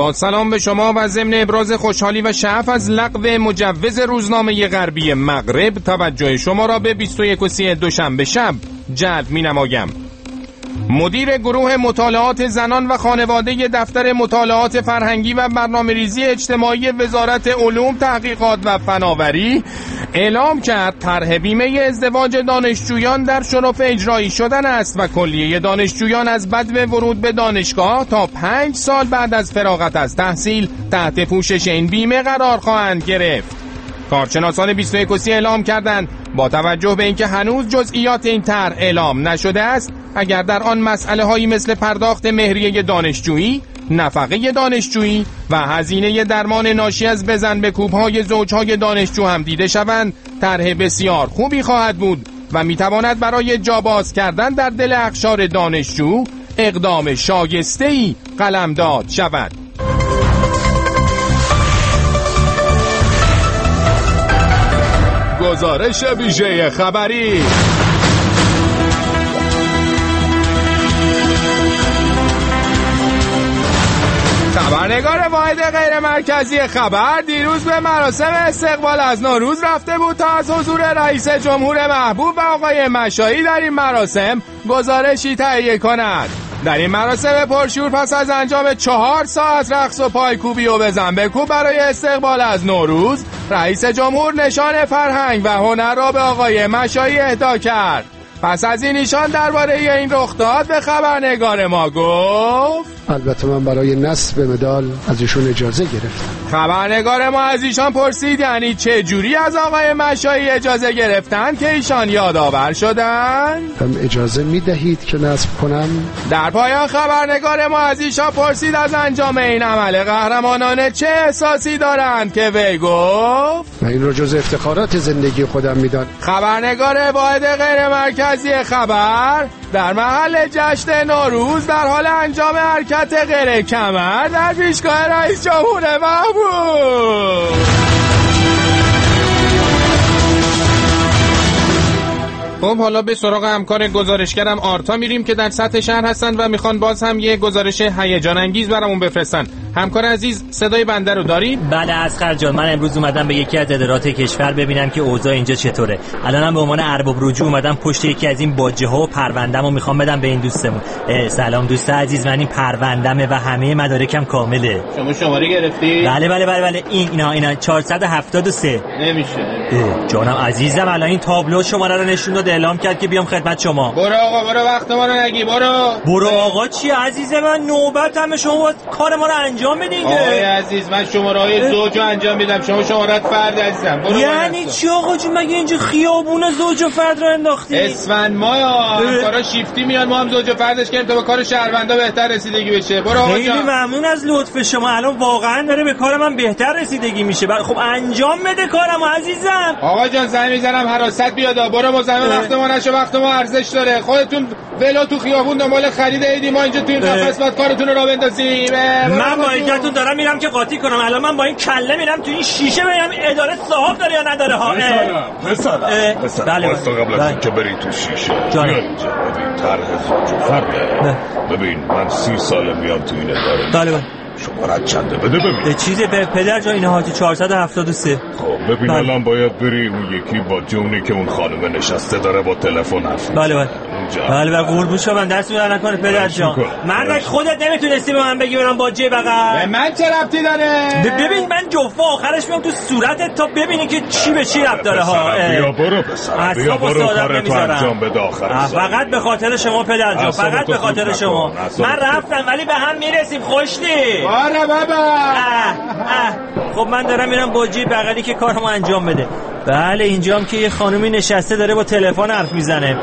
با سلام به شما و ضمن ابراز خوشحالی و شعف از لغو مجوز روزنامه غربی مغرب توجه شما را به 21 دوشنبه شب جلب می نمایم. مدیر گروه مطالعات زنان و خانواده دفتر مطالعات فرهنگی و برنامه‌ریزی اجتماعی وزارت علوم، تحقیقات و فناوری اعلام کرد طرح بیمه ازدواج دانشجویان در شرف اجرایی شدن است و کلیه دانشجویان از بدو ورود به دانشگاه تا 5 سال بعد از فراغت از تحصیل تحت پوشش این بیمه قرار خواهند گرفت. کارشناسان 21 اعلام کردند با توجه به اینکه هنوز جزئیات این طرح اعلام نشده است، اگر در آن مسئله هایی مثل پرداخت مهریه دانشجویی، نفقه دانشجویی و هزینه درمان ناشی از بزن به کوب‌های زوجهای دانشجو هم دیده شوند، طرح بسیار خوبی خواهد بود و میتواند برای جاباز کردن در دل اقشار دانشجو اقدام شایسته‌ای قلمداد شود. گزارش ویژه خبری. خبرنگار واحد غیر مرکزی خبر دیروز به مراسم استقبال از نوروز رفته بود تا از حضور رئیس جمهور محبوب و آقای مشایی در این مراسم گزارشی تهیه کند. در این مراسم پرشور پس از انجام 4 ساعت رقص و پایکوبی و بزن بکوب برای استقبال از نوروز، رئیس جمهور نشان فرهنگ و هنر را به آقای مشایی اهدا کرد. پس از این ایشان درباره این رخداد به خبرنگار ما گفت البته من برای نصب مدال از ایشون اجازه گرفتم. خبرنگار ما از ایشان پرسید یعنی چه جوری از آقای مشایی اجازه گرفتن که ایشان یادآور شدن؟ هم اجازه میدهید که نصب کنم؟ در پایان خبرنگار ما از ایشان پرسید از انجام این عمل قهرمانانه چه احساسی دارند که وی گفت من این رو جز افتخارات زندگی خودم میدان. خبرنگار واحد غیر مرکزی خبر در محل جشن نوروز در حال انجام حرکت غیر کمر در پیشگاه رئیس جمهور محبوب. خب حالا به سراغ همکار گزارشگرم آرتا میریم که در سطح شهر هستن و میخوان باز هم یه گزارش هیجان انگیز برامون بفرستن. همکار عزیز صدای بنده رو داری؟ بله اسقر جان، من امروز اومدم به یکی از ادارات کشور ببینم که اوضاع اینجا چطوره. الانم به عنوان ارباب رجوع اومدم پشت یکی از این باجه ها و پروندهمو میخوام بدم به این دوستمون. سلام دوست عزیز، من این پروندهمه و همه مدارکم کامله. شما شماره گرفتی؟ بله اینا 473 نمیشه. جانم عزیزم الان این تابلو شماره رو نشون داد اعلام کرد که بیام خدمت شما. برو آقا برو، وقت ما رو نگی. برو آقا. چی عزیز من نوبتمه، شما کار ما رو انجام بدین. آقای عزیز من شماره‌های زوجو انجام میدم، شما شماره‌ات فرد عزیزم. برو. یعنی چی آقا جون، مگه اینجا خیابون زوج و فرد رو انداختی؟ اسفند ما کارا شیفتی میاد، ما هم زوج و فردش کنیم تا به کار شهروندا بهتر رسیدگی بشه. برو آقا خیلی ممنون از لطف شما، الان واقعا داره به کار من بهتر رسیدگی میشه. خب انجام بده کارمو عزیزم. آقا جان زنگ میزنم حراست بیاد، برو مزاحم وقت ما نشو، وقت ما ارزش داره. خودتون ولو تو خیابون دنبال خرید عیدی، ما اینجا تو این قفس بعد کارتون رو راه بندازیم. من با اینجاتون دارم میرم که قاطی کنم. الان من با این کله میرم تو این شیشه ببینم اداره صاحب داره یا نداره ها. مثلا بله قبل از اینکه بری تو شیشه بیا اینجا ببین طرح زوج و فرده. ببین من 30 ساله میام تو این اداره. بله شمارت چنده بده ببین. چیزی به پدر جان اینها 473. خب ببین الان باید بری اون یکی با جونی که اون خانم نشسته داره با تلفن حرف بله قربون شما دست میدن نکنه پدر جان. مردک خودت نمیتونستی به من بگی برم با جه بغل. به من چه ربطی داره؟ ببین من جفا آخرش میام تو صورتت تا ببینی که چی به چی ربط داره ها. بیا برو پسر، بیا برو کارتو انجام بده آخرش. فقط به خاطر شما پدر جان، فقط به خاطر شما. من رفتم ولی به هم میرسیم. خوشتی؟ آره بابا. خب من دارم میرم با جی بغلی که کارمو انجام بده. بله اینجام که یه خانومی نشسته داره با تلفن حرف میزنه.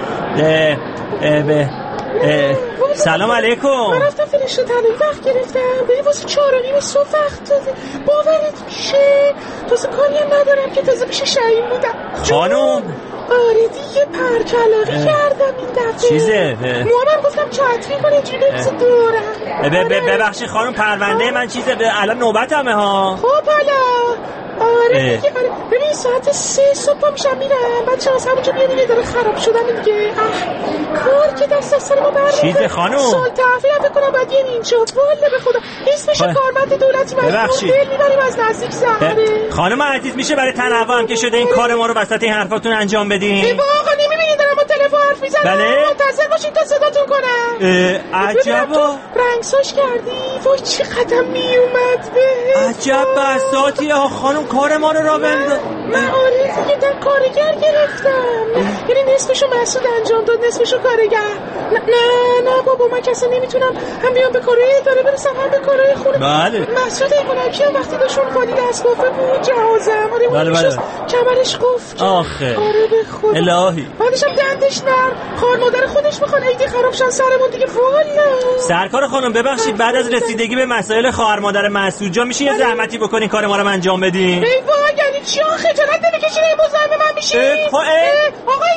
سلام علیکم. من رفتم فرشته تنهایی وقت گرفتم به واسه 4:30 صبح وقت داده. باورت میشه تازه کاری هم ندارم که تازه پیش شهیم بودم. خانم آره دیگه پرکلاقی کردم این دفعه. چیزه؟ مامن گفتم چتری کنه اینجوری بریزه دورم. ببخشید خانم پرونده من چیزه الان نوبتمه ها. خب حالا آره دیگه آره. ببین ساعت 3 صبح میشم میرم بعد چرا همونجا میاد دیگه داره خراب شدن دیگه. کار که دست از سر ما برمی‌داره. چیز خانم سال تحویل فکر کنم بعد یه اینجا والا به خدا اسمش کارمند دولتی ببخشید میبریم از نزدیک زهره. خانم عزیز میشه برای تنوع هم که شده این کار ما رو وسط این حرفاتون انجام بدین؟ ای واقعا نمیبینید دارم با تلفن حرف میزنم. بله منتظر باشین تا صداتون کنم. عجبا رنگساش کردی وای چقدر میومد به عجب بساطیه خانم کار ما رو را بنداز. من آره دیگه در کارگر گرفتم. یعنی نصفشو مسعود انجام داد نصفشو کارگر. نه بابا من کسی نمیتونم هم بیام به کارهای اداره برسم هم به کارهای خونه. بله مسعود ایمونکی هم وقتی داشون خالی دست گفته بود جهازم آره بله کمرش قفل آخه آره به خدا الهی بعدش هم دندش نرم خار مادر خودش میخوان عیدی خراب شن سرمون دیگه والا. سرکار خانم ببخشید بعد از رسیدگی به مسائل خواهر مادر مسعود جان میشه یه زحمتی بکنین کار ما رو انجام بدین؟ ای وای یعنی چی خجالت نمیکشین این مزاحم من میشین؟ آقای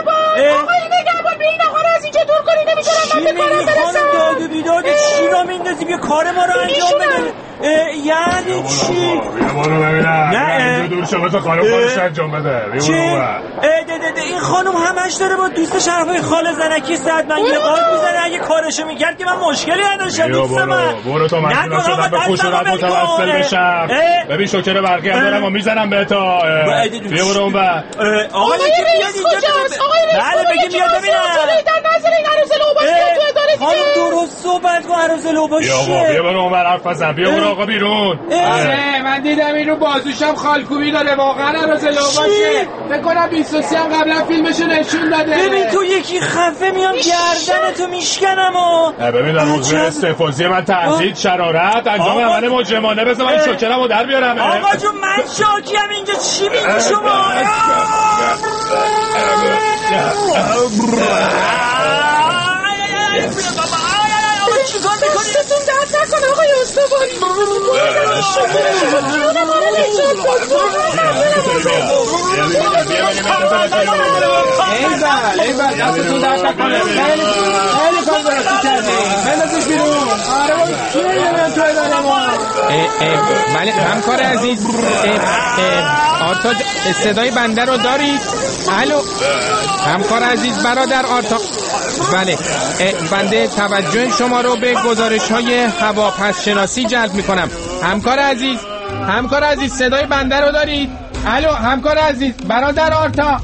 نگهبان ببین آقا رو از اینجا دور کنی نمیذارم من به کارم برسم. داد و بیداد چی را میندازی بیا کار ما رو انجام بده. یعنی چی؟ برو ببینم نه دور شما تا خانم کارش انجام بده. چی؟ این خانم همش داره با دوستش حرفای خاله زنکی صد من یه قاد میزنه اگه کارشو میکرد که من مشکلی نداشتم دوست من. برو تو مجبورم شدم به خشونت متوسل بشم. ببین شوکر برقی هم دارم و میزنم به تا. بیا برو اون بر آقای رئیس کجاست؟ آقای رئیس بگیم بیاد ببینم در نظر این عروض لوباش تو اداره دیگه. خانم درست صحبت کن عروض لوباش بیا برو اون بر حرف بزن. بیا برو آقا بیرون. من دیدم این رو بازوشم خالکوبی داره واقعا عروض لوباشه. فکر کنم 23 هم قبلا فیلمشو نشون داده. ببین تو یکی خفه میام گردن تو میشکنم ببین در موضوع استفاضی من تهدید شرارت انجام عمل مجرمانه بذار من شوکرمو در بیارم. آقا جون من شاکیم اینجا چی میگی شما؟ چیکار میکنی؟ دستتون درد نکنه آقای استوانی. ایول دستتون درد نکنه. خیلی کار درستی کردی. بندازش بیرون. آره چی میگم تو اداره ما. بله همکار عزیز آرتا صدای بنده رو دارید؟ الو همکار عزیز برادر آرتا بله بنده توجه شما رو به گزارش‌های هواپس شناسی جلب می‌کنم. همکار عزیز صدای بنده رو دارید؟ الو همکار عزیز برادر آرتا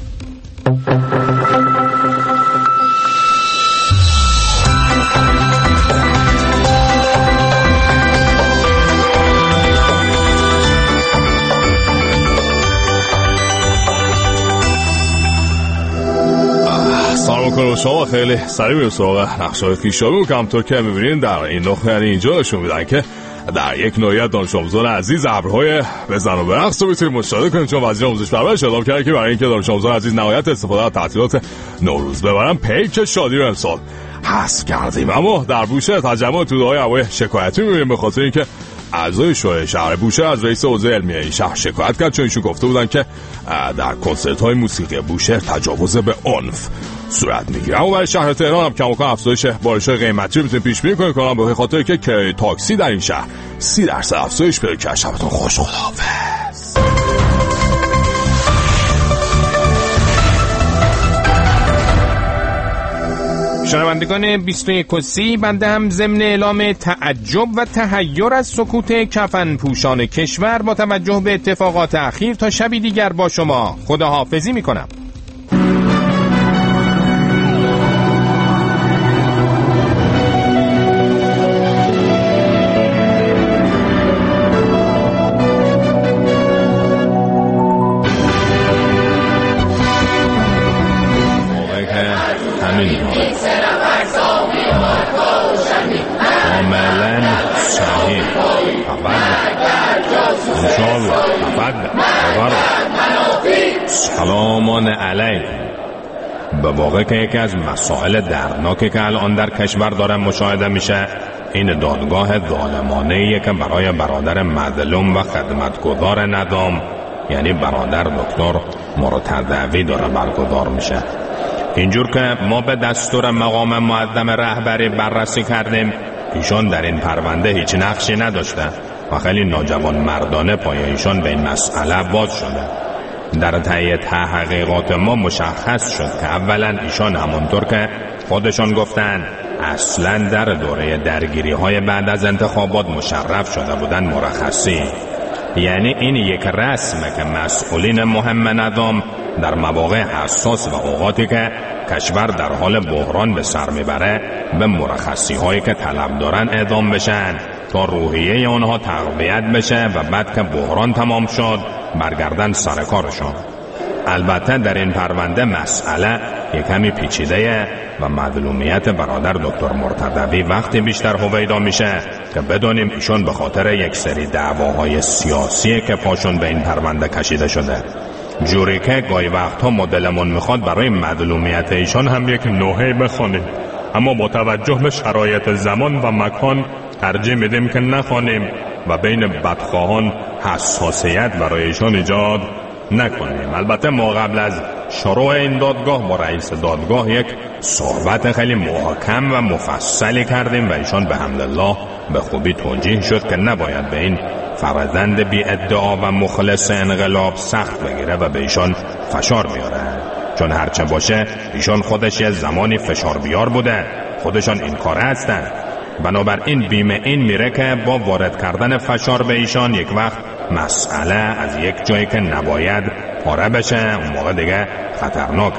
سلام کنم شما خیلی سریع میرم سراغ نقشه‌های پیشابی که همطور که می‌بینین در این نقطه یعنی اینجا نشون میدن که در یک نوعیت دانش آموزان عزیز ابرهای بزن و برقص رو میتونید مشاهده کنید چون وزیر آموزش پرورش اعلام کرده که برای اینکه دانش آموزان عزیز نهایت استفاده از تعطیلات نوروز ببرن پیک شادی رو امسال حذف کردیم. اما در بوشهر تجمع توده‌های هوای شکایتی می‌بینیم به خاطر اینکه اعضای شورای شهر بوشهر از رئیس حوزه علمیه این شهر شکایت کرد چون ایشون گفته بودن که در کنسرت‌های موسیقی بوشهر تجاوز به عنف صورت میگیره. اما برای شهر تهران هم کماکان افزایش بارش‌های قیمتی رو میتونید پیش بینی کنید کنم به خاطر که کرایه تاکسی در این شهر 30% افزایش پیدا کرد. شبتون خوش خداحافظ. شنوندگان 21 بنده هم ضمن اعلام تعجب و تحیر از سکوت کفن پوشان کشور با توجه به اتفاقات اخیر تا شبی دیگر با شما خداحافظی میکنم. سلامان علیکم. به واقع که یکی از مسائل دردناکی که الان در کشور داره مشاهده میشه این دادگاه ظالمانه‌ایه که برای برادر مظلوم و خدمتگزار ندام یعنی برادر دکتر مرتضوی داره برگزار میشه. اینجور که ما به دستور مقام معظم رهبری بررسی کردیم ایشون در این پرونده هیچ نقشی نداشته و خیلی ناجوان مردانه پای ایشان به این مسئله باز شده. در طی تحقیقات ما مشخص شد که اولا ایشان همونطور که خودشان گفتن اصلا در دوره درگیری های بعد از انتخابات مشرف شده بودن مرخصی. یعنی این یک رسمه که مسئولین مهم نظام در مواقع حساس و اوقاتی که کشور در حال بحران به سر میبره به مرخصی هایی که طلب دارن اعدام بشن تا روحیه آنها تقویت بشه و بعد که بحران تمام شد برگردن سر کارشون. البته در این پرونده مسئله یک کمی پیچیده و معلومیت برادر دکتر مرتضوی وقتی بیشتر هویدا میشه که بدونیم ایشون به خاطر یک سری دعواهای سیاسی که پاشون به این پرونده کشیده شده. جوری که گاهی وقتها مدلمون میخواد برای معلومیت ایشون هم یک نوحه بخونیم، اما با توجه به شرایط زمان و مکان ترجیح میدیم که نخوانیم و بین بدخواهان حساسیت برای ایشون ایجاد نکنیم. البته ما قبل از شروع این دادگاه با رئیس دادگاه یک صحبت خیلی محکم و مفصلی کردیم و ایشون به حمدالله به خوبی توجیه شد که نباید به این فرزند بی ادعا و مخلص انقلاب سخت بگیره و به ایشون فشار بیاره، چون هرچه باشه ایشون خودش یه زمانی فشار بیار بوده، خودشون این کاره هستن. بنابراین بیمه این میره که با وارد کردن فشار به ایشان یک وقت مسئله از یک جایی که نباید پاره بشه، اون موقع دیگه خطرناک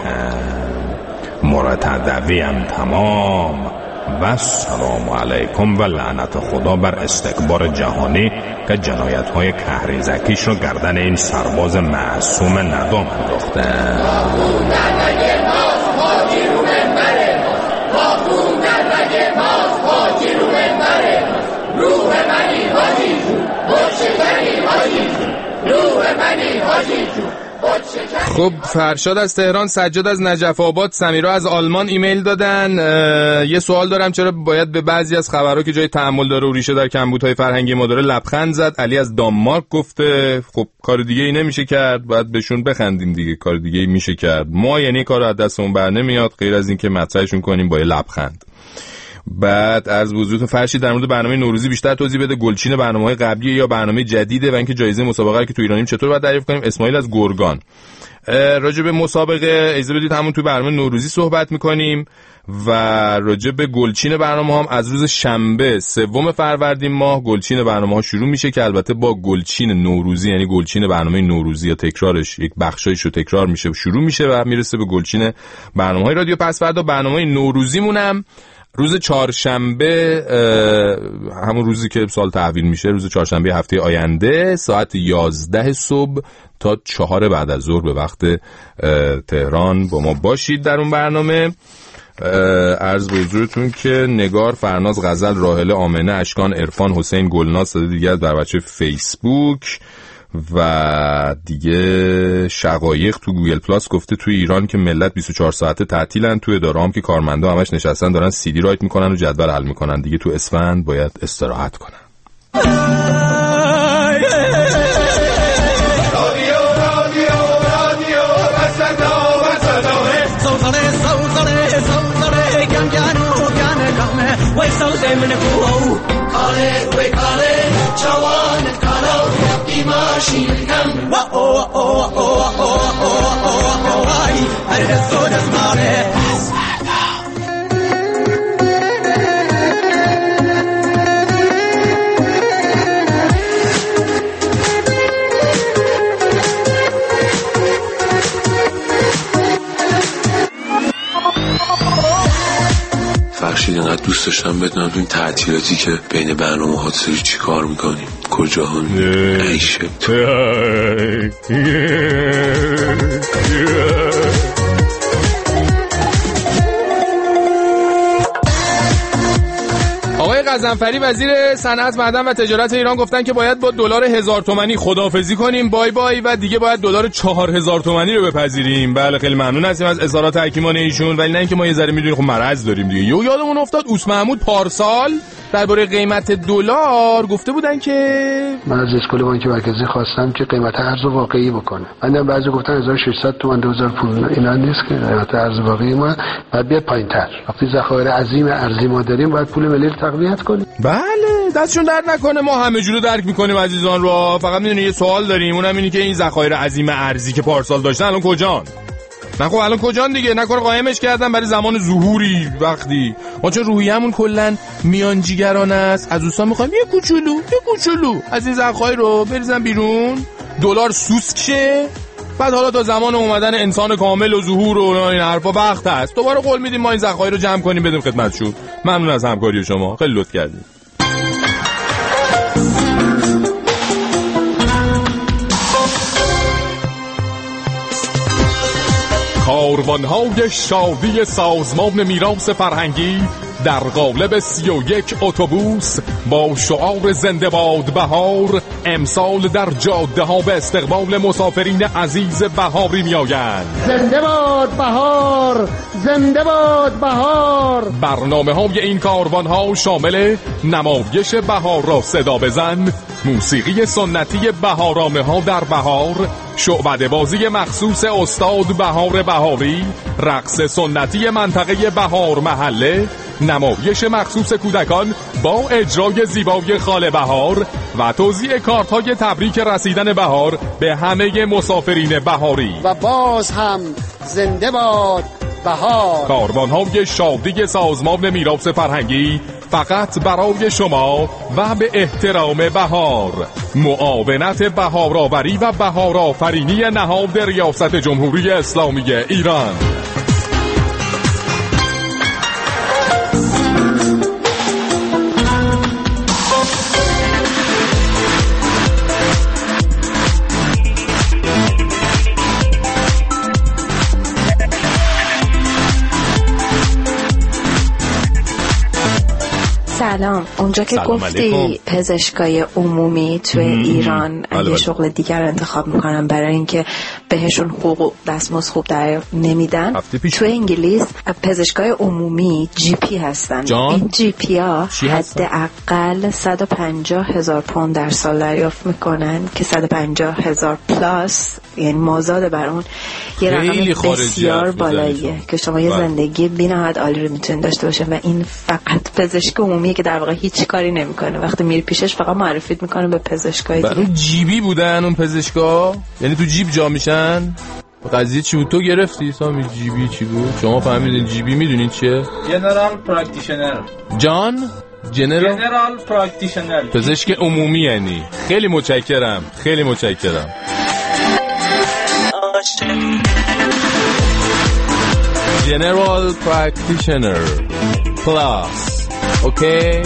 مرتضوی هم تمام. و السلام علیکم و لعنت خدا بر استکبار جهانی که جنایت‌های کهریزکیش رو گردن این سرباز معصوم ندام انداخته. خب فرشاد از تهران، سجاد از نجف آباد، سمیرا از آلمان ایمیل دادن. یه سوال دارم، چرا باید به بعضی از خبرها که جای تأمل داره و ریشه در کمبودهای فرهنگی ما داره لبخند زد؟ علی از دانمارک گفته خب کار دیگه ای نمیشه کرد، باید بهشون بخندیم دیگه، کار دیگه ای میشه کرد. ما یعنی کار از دستمون بر نمیاد غیر از این که مطرحشون کنیم با یه لبخند. بعد از وضوح فرشید در مورد برنامه نوروزی بیشتر توضیح بده، گلچین برنامه‌های قبلی یا برنامه جدیده و اینکه جایزه مسابقه که تو ایرانیم چطور باید دریافت کنیم. اسماعیل از گرگان، راجع به مسابقه اجازه بدید همون تو برنامه نوروزی صحبت می‌کنیم و راجع به گلچین برنامه هم از روز شنبه 3 فروردین ماه گلچین برنامه‌ها شروع میشه که البته با گلچین نوروزی یعنی گلچین برنامه نوروزی یا تکرارش یک بخشایشو تکرار میشه شروع میشه و میرسه به گلچین برنامه‌های رادیو پس‌فردا. برنامه نوروزیمونم روز چهارشنبه، همون روزی که سال تحویل میشه، روز چهارشنبه هفته آینده ساعت 11 صبح تا 4 بعد از ظهر به وقت تهران با ما باشید در اون برنامه. عرض به حضورتون که نگار، فرناز، غزل، راحله، آمنه، اشکان، عرفان، حسین، گلناز، صد دیگه از در بچه فیسبوک و دیگه شقایق تو گوگل پلاس گفته توی ایران که ملت 24 ساعته تعطیلن، توی اداره‌ام که کارمندا همش نشستن دارن سی دی رایت میکنن و جدول حل میکنن، دیگه تو اسفند باید استراحت کنن. فرشید اینقدر دوست داشتم بدونم تو این تعطیلاتی که بین برنامه ها چی کار میکنیم، کجاها عیشه. آقای قزنفری وزیر صنعت، معدن و تجارت ایران گفتن که باید با دلار 1000 تومانی خداحافظی کنیم، بای بای، و دیگه باید دلار 4000 تومانی رو بپذیریم. بله خیلی ممنون هستیم از اظهارات حکیمانه ایشون، ولی نه اینکه ما یه ذره میدونیم خب مرض داریم دیگه. یادمون افتاد اوس محمود پارسال درباره قیمت دلار گفته بودن که من از اسکول بانک مرکزی خواستم که قیمت ارز واقعی بکنه. منم بعضی گفتن 1600 تومان 2000 پول، اینا نیست که قیمت ارز واقعی ما بعد بیاد پایین‌تر. وقتی ذخایر عظیم ارزی ما داریم باید پول ملی رو تقویت رعایت کنید. بله دستشون درد نکنه، ما همه جورو درک میکنیم عزیزان رو. فقط میدونی یه سوال داریم، اونم اینه که این ذخایر عظیم ارزی که پارسال داشتن الان کجان؟ نه خب الان کجان دیگه؟ نکنه قایمش کردن برای زمان ظهوری وقتی ما چون روحیه‌مون کلا میانجیگرانه است، از دوستان میخوایم یه کوچولو از این ذخایر رو بریزن بیرون، دلار سوسک شه، بعد حالا تا زمان اومدن انسان کامل و ظهور و این حرفا وقت هست دوباره قول میدیم ما این ذخایر رو جمع کنیم بدیم خدمتشون. ممنون از همکاری شما، خیلی لطف کردید. کاروان‌های شادی سازمان میراث فرهنگی در قالب 31 اتوبوس با شعار زنده باد بهار امسال در جاده ها به استقبال مسافرین عزیز بهاری می آیند. زنده باد بهار، زنده باد بهار. برنامه های این کاروان ها شامل نمایش بهار را صدا بزن، موسیقی سنتی بهارامه ها در بهار، شعبده بازی مخصوص استاد بهار بهاری، رقص سنتی منطقه بهار محله، نمایش مخصوص کودکان با اجرای زیبای خاله بهار و توزیع کارت‌های تبریک رسیدن بهار به همه مسافرین بهاری. و باز هم زنده باد بهار. کاروان‌های شادی سازمان میراث فرهنگی فقط برای شما و به احترام بهار. معاونت بهارآوری و بهارآفرینی نهاد ریاست جمهوری اسلامی ایران. سلام. اونجا که گفتی پزشکای عمومی توی ایران یه شغل دیگر انتخاب میکنن برای اینکه بهشون حقوق دستمزد خوب در نمیدن، توی انگلیس پزشکای عمومی جی پی هستن. این جی پی ها حداقل 150,000 پوند در سال دریافت میکنن که 150,000 پلاس یعنی مازاد بر اون یه رقم بسیار بالاییه که شما یه زندگی بی‌نهایت عالی رو میتونید داشته باشین. و این فقط پزشک عمومی که در واقع هیچ کاری نمیکنه، وقتی میری پیشش فقط معرفیت میکنه به پزشکای دیگه. اون جیبی بودن اون پزشکا، یعنی تو جیب جا میشن. قضیه چی بود؟ تو گرفتی سامی جیبی چی بود؟ شما فهمیدین جیبی میدونین چیه؟ جنرال پرکتیشنر. جان جنرال پرکتیشنر، پزشک عمومی. یعنی خیلی متشکرم، خیلی متشکرم. General Practitioner Plus. اوکی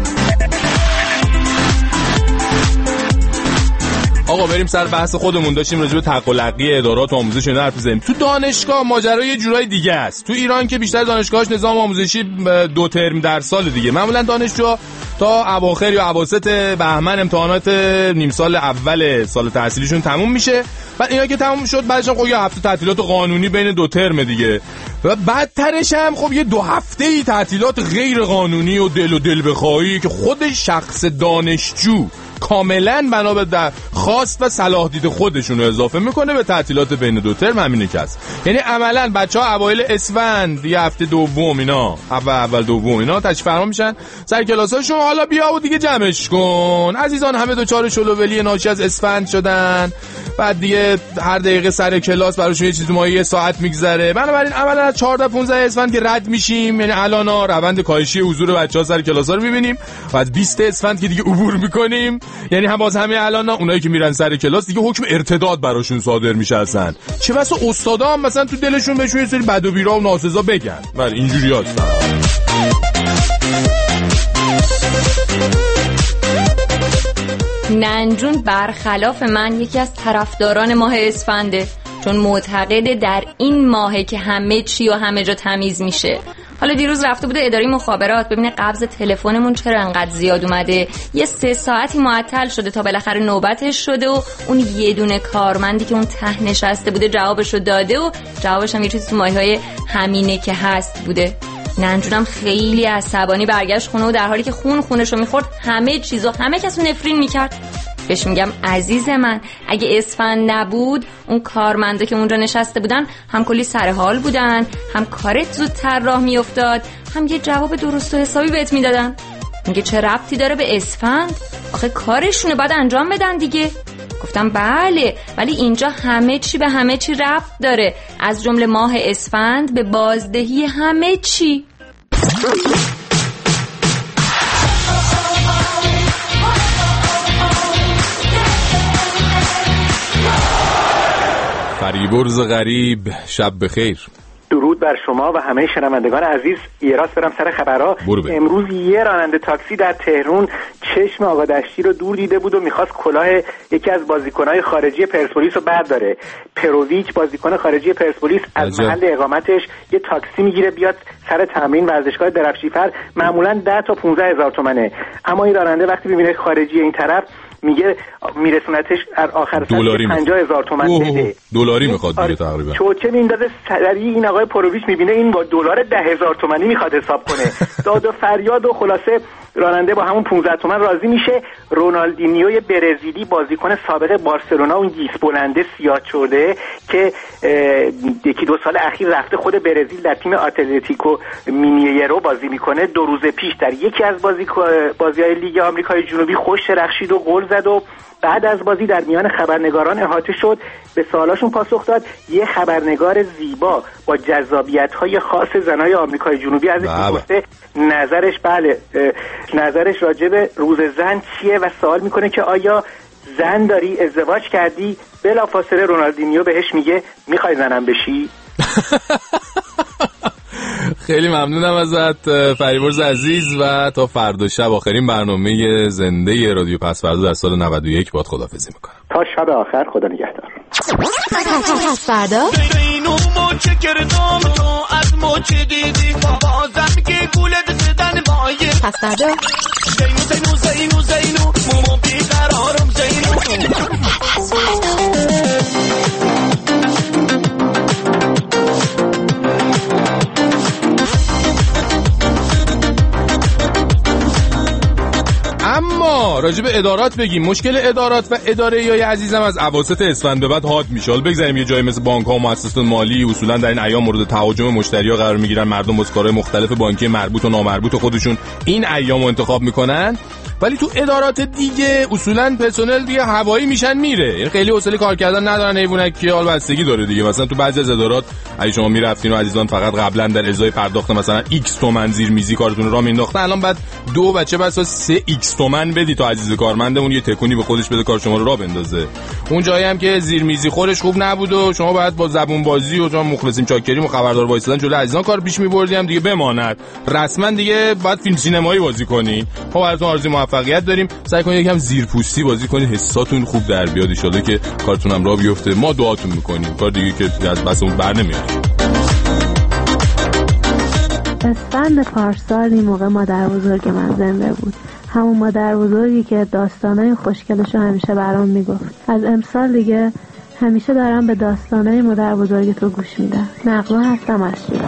آقا بریم سر بحث خودمون. داشتیم راجع به تقلقی ادارات و آموزش اینا حرف زدیم. تو دانشگاه ماجرا یه جورای دیگه است. تو ایران که بیشتر دانشگاهاش نظام آموزشی 2 ترم در سال دیگه، معمولا دانشجو تا اواخر یا اواسط بهمن امتحانات نیم سال اول سال تحصیلیشون تموم میشه. بعد اینا که تموم شد بعدش خب یه هفته تعطیلات قانونی بین 2 ترم دیگه، و بعدترش هم خب یه 2 هفته‌ای تعطیلات غیر قانونی و دل بخواهی که خود شخص دانشجو کاملا بنا به خواست و صلاح دید خودشون رو اضافه میکنه به تعطیلات بین 2 ترم. همینه که هست. یعنی عملا بچه‌ها اوایل اسفند یه هفته دوم اینا اول دوم اینا تشریف فرما میشن سر کلاساشون. حالا بیا و دیگه جمعش کن عزیزان، همه دوچار شلوولی ناشی از اسفند شدن. بعد دیگه هر دقیقه سر کلاس براشون یه چیزی مایه 1 ساعت میگذره. بنابراین عملا از 14 15 اسفند که رد میشیم، یعنی الان روند کاهشی حضور بچه‌ها سر کلاس‌ها رو می‌بینیم. بعد 20 اسفند که دیگه عبور می‌کنیم، یعنی هم باز همه الان اونایی که میرن سر کلاس دیگه حکم ارتداد براشون صادر میشه اصلا. چه بسا استادا هم مثلا تو دلشون بهشون یه سری بد و بیرا و ناسزا بگن. بله اینجوری هست. ننجون برخلاف من یکی از طرفداران ماه اسفنده، چون معتقده در این ماهه که همه چی و همه جا تمیز میشه. حالا دیروز رفته بوده اداره مخابرات ببینه قبض تلفنمون چرا انقدر زیاد اومده. یه 3 ساعتی معطل شده تا بالاخره نوبتش شده و اون یه دونه کارمندی که اون ته نشسته بوده جوابشو داده و جوابش هم یه چیزی تو مایه‌های همینه که هست بوده. ننجونم خیلی عصبانی برگشت خونه و در حالی که خونشو میخورد همه چیزو همه کسو نفرین میکرد. بهش میگم عزیز من اگه اسفند نبود اون کارمنده که اونجا نشسته بودن هم کلی سر حال بودن، هم کارت زودتر راه میافتاد، هم یه جواب درست و حسابی بهت میدادن. میگه چه ربطی داره به اسفند؟ آخه کارشونه باید انجام بدن دیگه. گفتم بله، ولی اینجا همه چی به همه چی ربط داره، از جمله ماه اسفند به بازدهی همه چی. فریبرز غریب، شب بخیر. درود بر شما و همه شنوندگان عزیز. یه راست برم سر خبرها. امروز یه راننده تاکسی در تهران چشم آقا دشتی رو دور دیده بود و میخواست کلاه یکی از بازیکنهای خارجی پرسپولیس رو برداره. پروویچ بازیکن خارجی پرسپولیس از محل اقامتش یه تاکسی میگیره بیاد سر تمرین ورزشگاه درفشیفر، معمولا 10 تا 15 هزار تومنه، اما این راننده وقتی میبینه خارجی این طرف میگه میرسونتش آخر سال 50,000 تومان بده. دلاری میخواد دیگه تقریبا. چوچه میندازه سری. این آقای پروویچ میبینه این با دلار 10,000 تومانی میخواد حساب کنه. داد و فریاد و خلاصه راننده با همون 15 تومن راضی میشه. رونالدینیو برزیلی بازیکن سابق بارسلونا، اون گیس بلنده سیاه شده که یکی دو سال اخیر رفته خود برزیل در تیم اتلتیکو مینیرو بازی میکنه. 2 روز پیش در یکی از بازی‌های لیگ آمریکای جنوبی خوش درخشید و گل زد و بعد از بازی در میان خبرنگاران احاطه شد، به سوالاشون پاسخ داد. یه خبرنگار زیبا با جذابیت‌های خاص زنای آمریکای جنوبی از این گفته نظرش راجع به روز زن چیه و سوال میکنه که آیا زن داری، ازدواج کردی؟ بلافاصله رونالدینیو بهش میگه میخوای زنم بشی؟ خیلی ممنونم ازت فریبرز عزیز و تا فردا شب آخرین برنامه زنده رادیو پس فردا در سال 91 باهات خداحافظی میکنم. تا شب آخر خدا نگهدار. پس فردا اینو موچه کردم تو از موچه دیدی بازم که گولت زدن مایه. پس فردا زینو مومو بیقرارم زینو. پس فردا اما راجع به ادارات بگیم. مشکل ادارات و اداره‌ای عزیزم از اواسط اسفند به بعد حاد میشه. حالا بگذاریم یه جایی مثل بانک‌ها و مؤسسات مالی اصولا در این ایام مورد تهاجم مشتری‌ها قرار میگیرن، مردم از کارهای مختلف بانکی مربوط و نامربوط خودشون این ایامو انتخاب میکنن، ولی تو ادارات دیگه اصولا پرسنل دیگه هوایی میشن میره، یعنی خیلی حوصله کار کردن ندارن. حیوانکی حال بستگی داره دیگه. مثلا تو بعضی از ادارات اگه شما میرفتین و عزیزان فقط قبلا در ازای پرداخت مثلا x تومن زیر میزی کارتون را مینداختن، الان بعد 2 و چه بسا 3x تومن بدی تا عزیز کارمندمون یه تکونی به خودش بده کار شما رو راه بندازه. اون جایی هم که زیر میزی خورش خوب نبود و شما باید با زبون بازی و چون مخلصیم چاکریم و خبردار وایسادن جلوی عزیزان کار پیش می‌بردیم دیگه بماند. رسما دیگه باید فیلم سینمایی بازی کنی. ما براتون آرزوی موفقیت داریم. سعی کنید یکم زیرپوستی بازی کنید، حساتون خوب در بیاد ان شاءالله که کارتون هم راه بیفته. ما دعاتون می‌کنیم. کار دیگه که از بسمون بر نمیاد. اسفند پارسال این موقع مادر بزرگ من زنده بود، همون مادر بزرگی که داستانای خوشگلشو همیشه برام میگفت. از امسال دیگه همیشه دارم به داستانای مادر بزرگ تو گوش میدم. نغمه هستم از شیراز.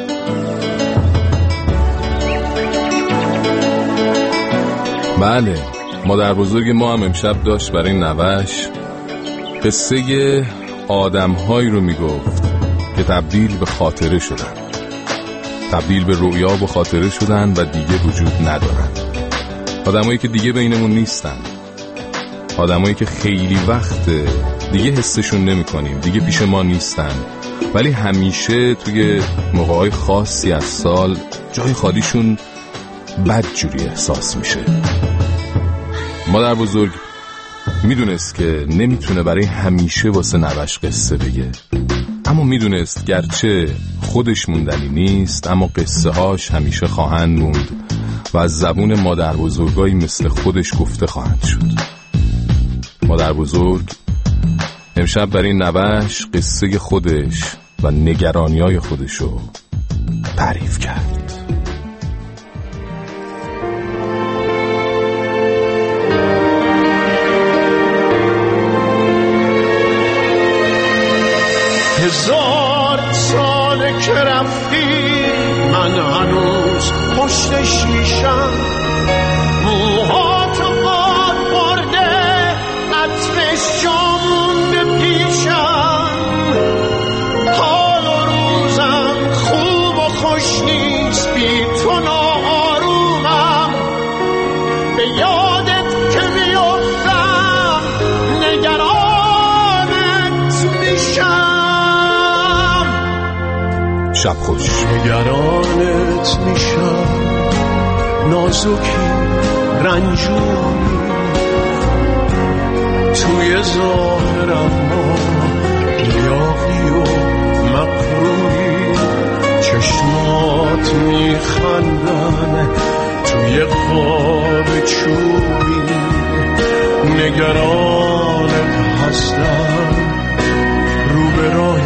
بله، مادر بزرگ ما هم امشب داشت برای نوش قصه آدم‌هایی رو میگفت که تبدیل به خاطره شدن، تبدیل به رویا و خاطره شدن و دیگه وجود ندارن. آدمایی که دیگه بینمون نیستن، آدمایی که خیلی وقت دیگه حسشون نمی کنیم، دیگه پیش ما نیستن، ولی همیشه توی موقعهای خاصی از سال جای خالیشون بدجوری احساس میشه. مادر بزرگ میدونست که نمیتونه برای همیشه واسه نوش قصه بگه، اما میدونست گرچه خودش موندنی نیست اما قصه هاش همیشه خواهند موند و از زبون مادر بزرگایی مثل خودش گفته خواهند شد. مادر بزرگ امشب برای نوش قصه خودش و نگرانیای خودشو تعریف کرد. هزار سال که رفتی من هنوز پشت شیشم، موهاتو باد برده عطرش جامونده پیشم، حال و روزم خوب و خوش نیست بی تو ناآرومم، شب خوش. نگرانت میشم نازکی رنجونی توی ظاهرم ما لیاقی و مقروری چشمات میخندن توی خواب چوبی نگرانت هستم رو به راه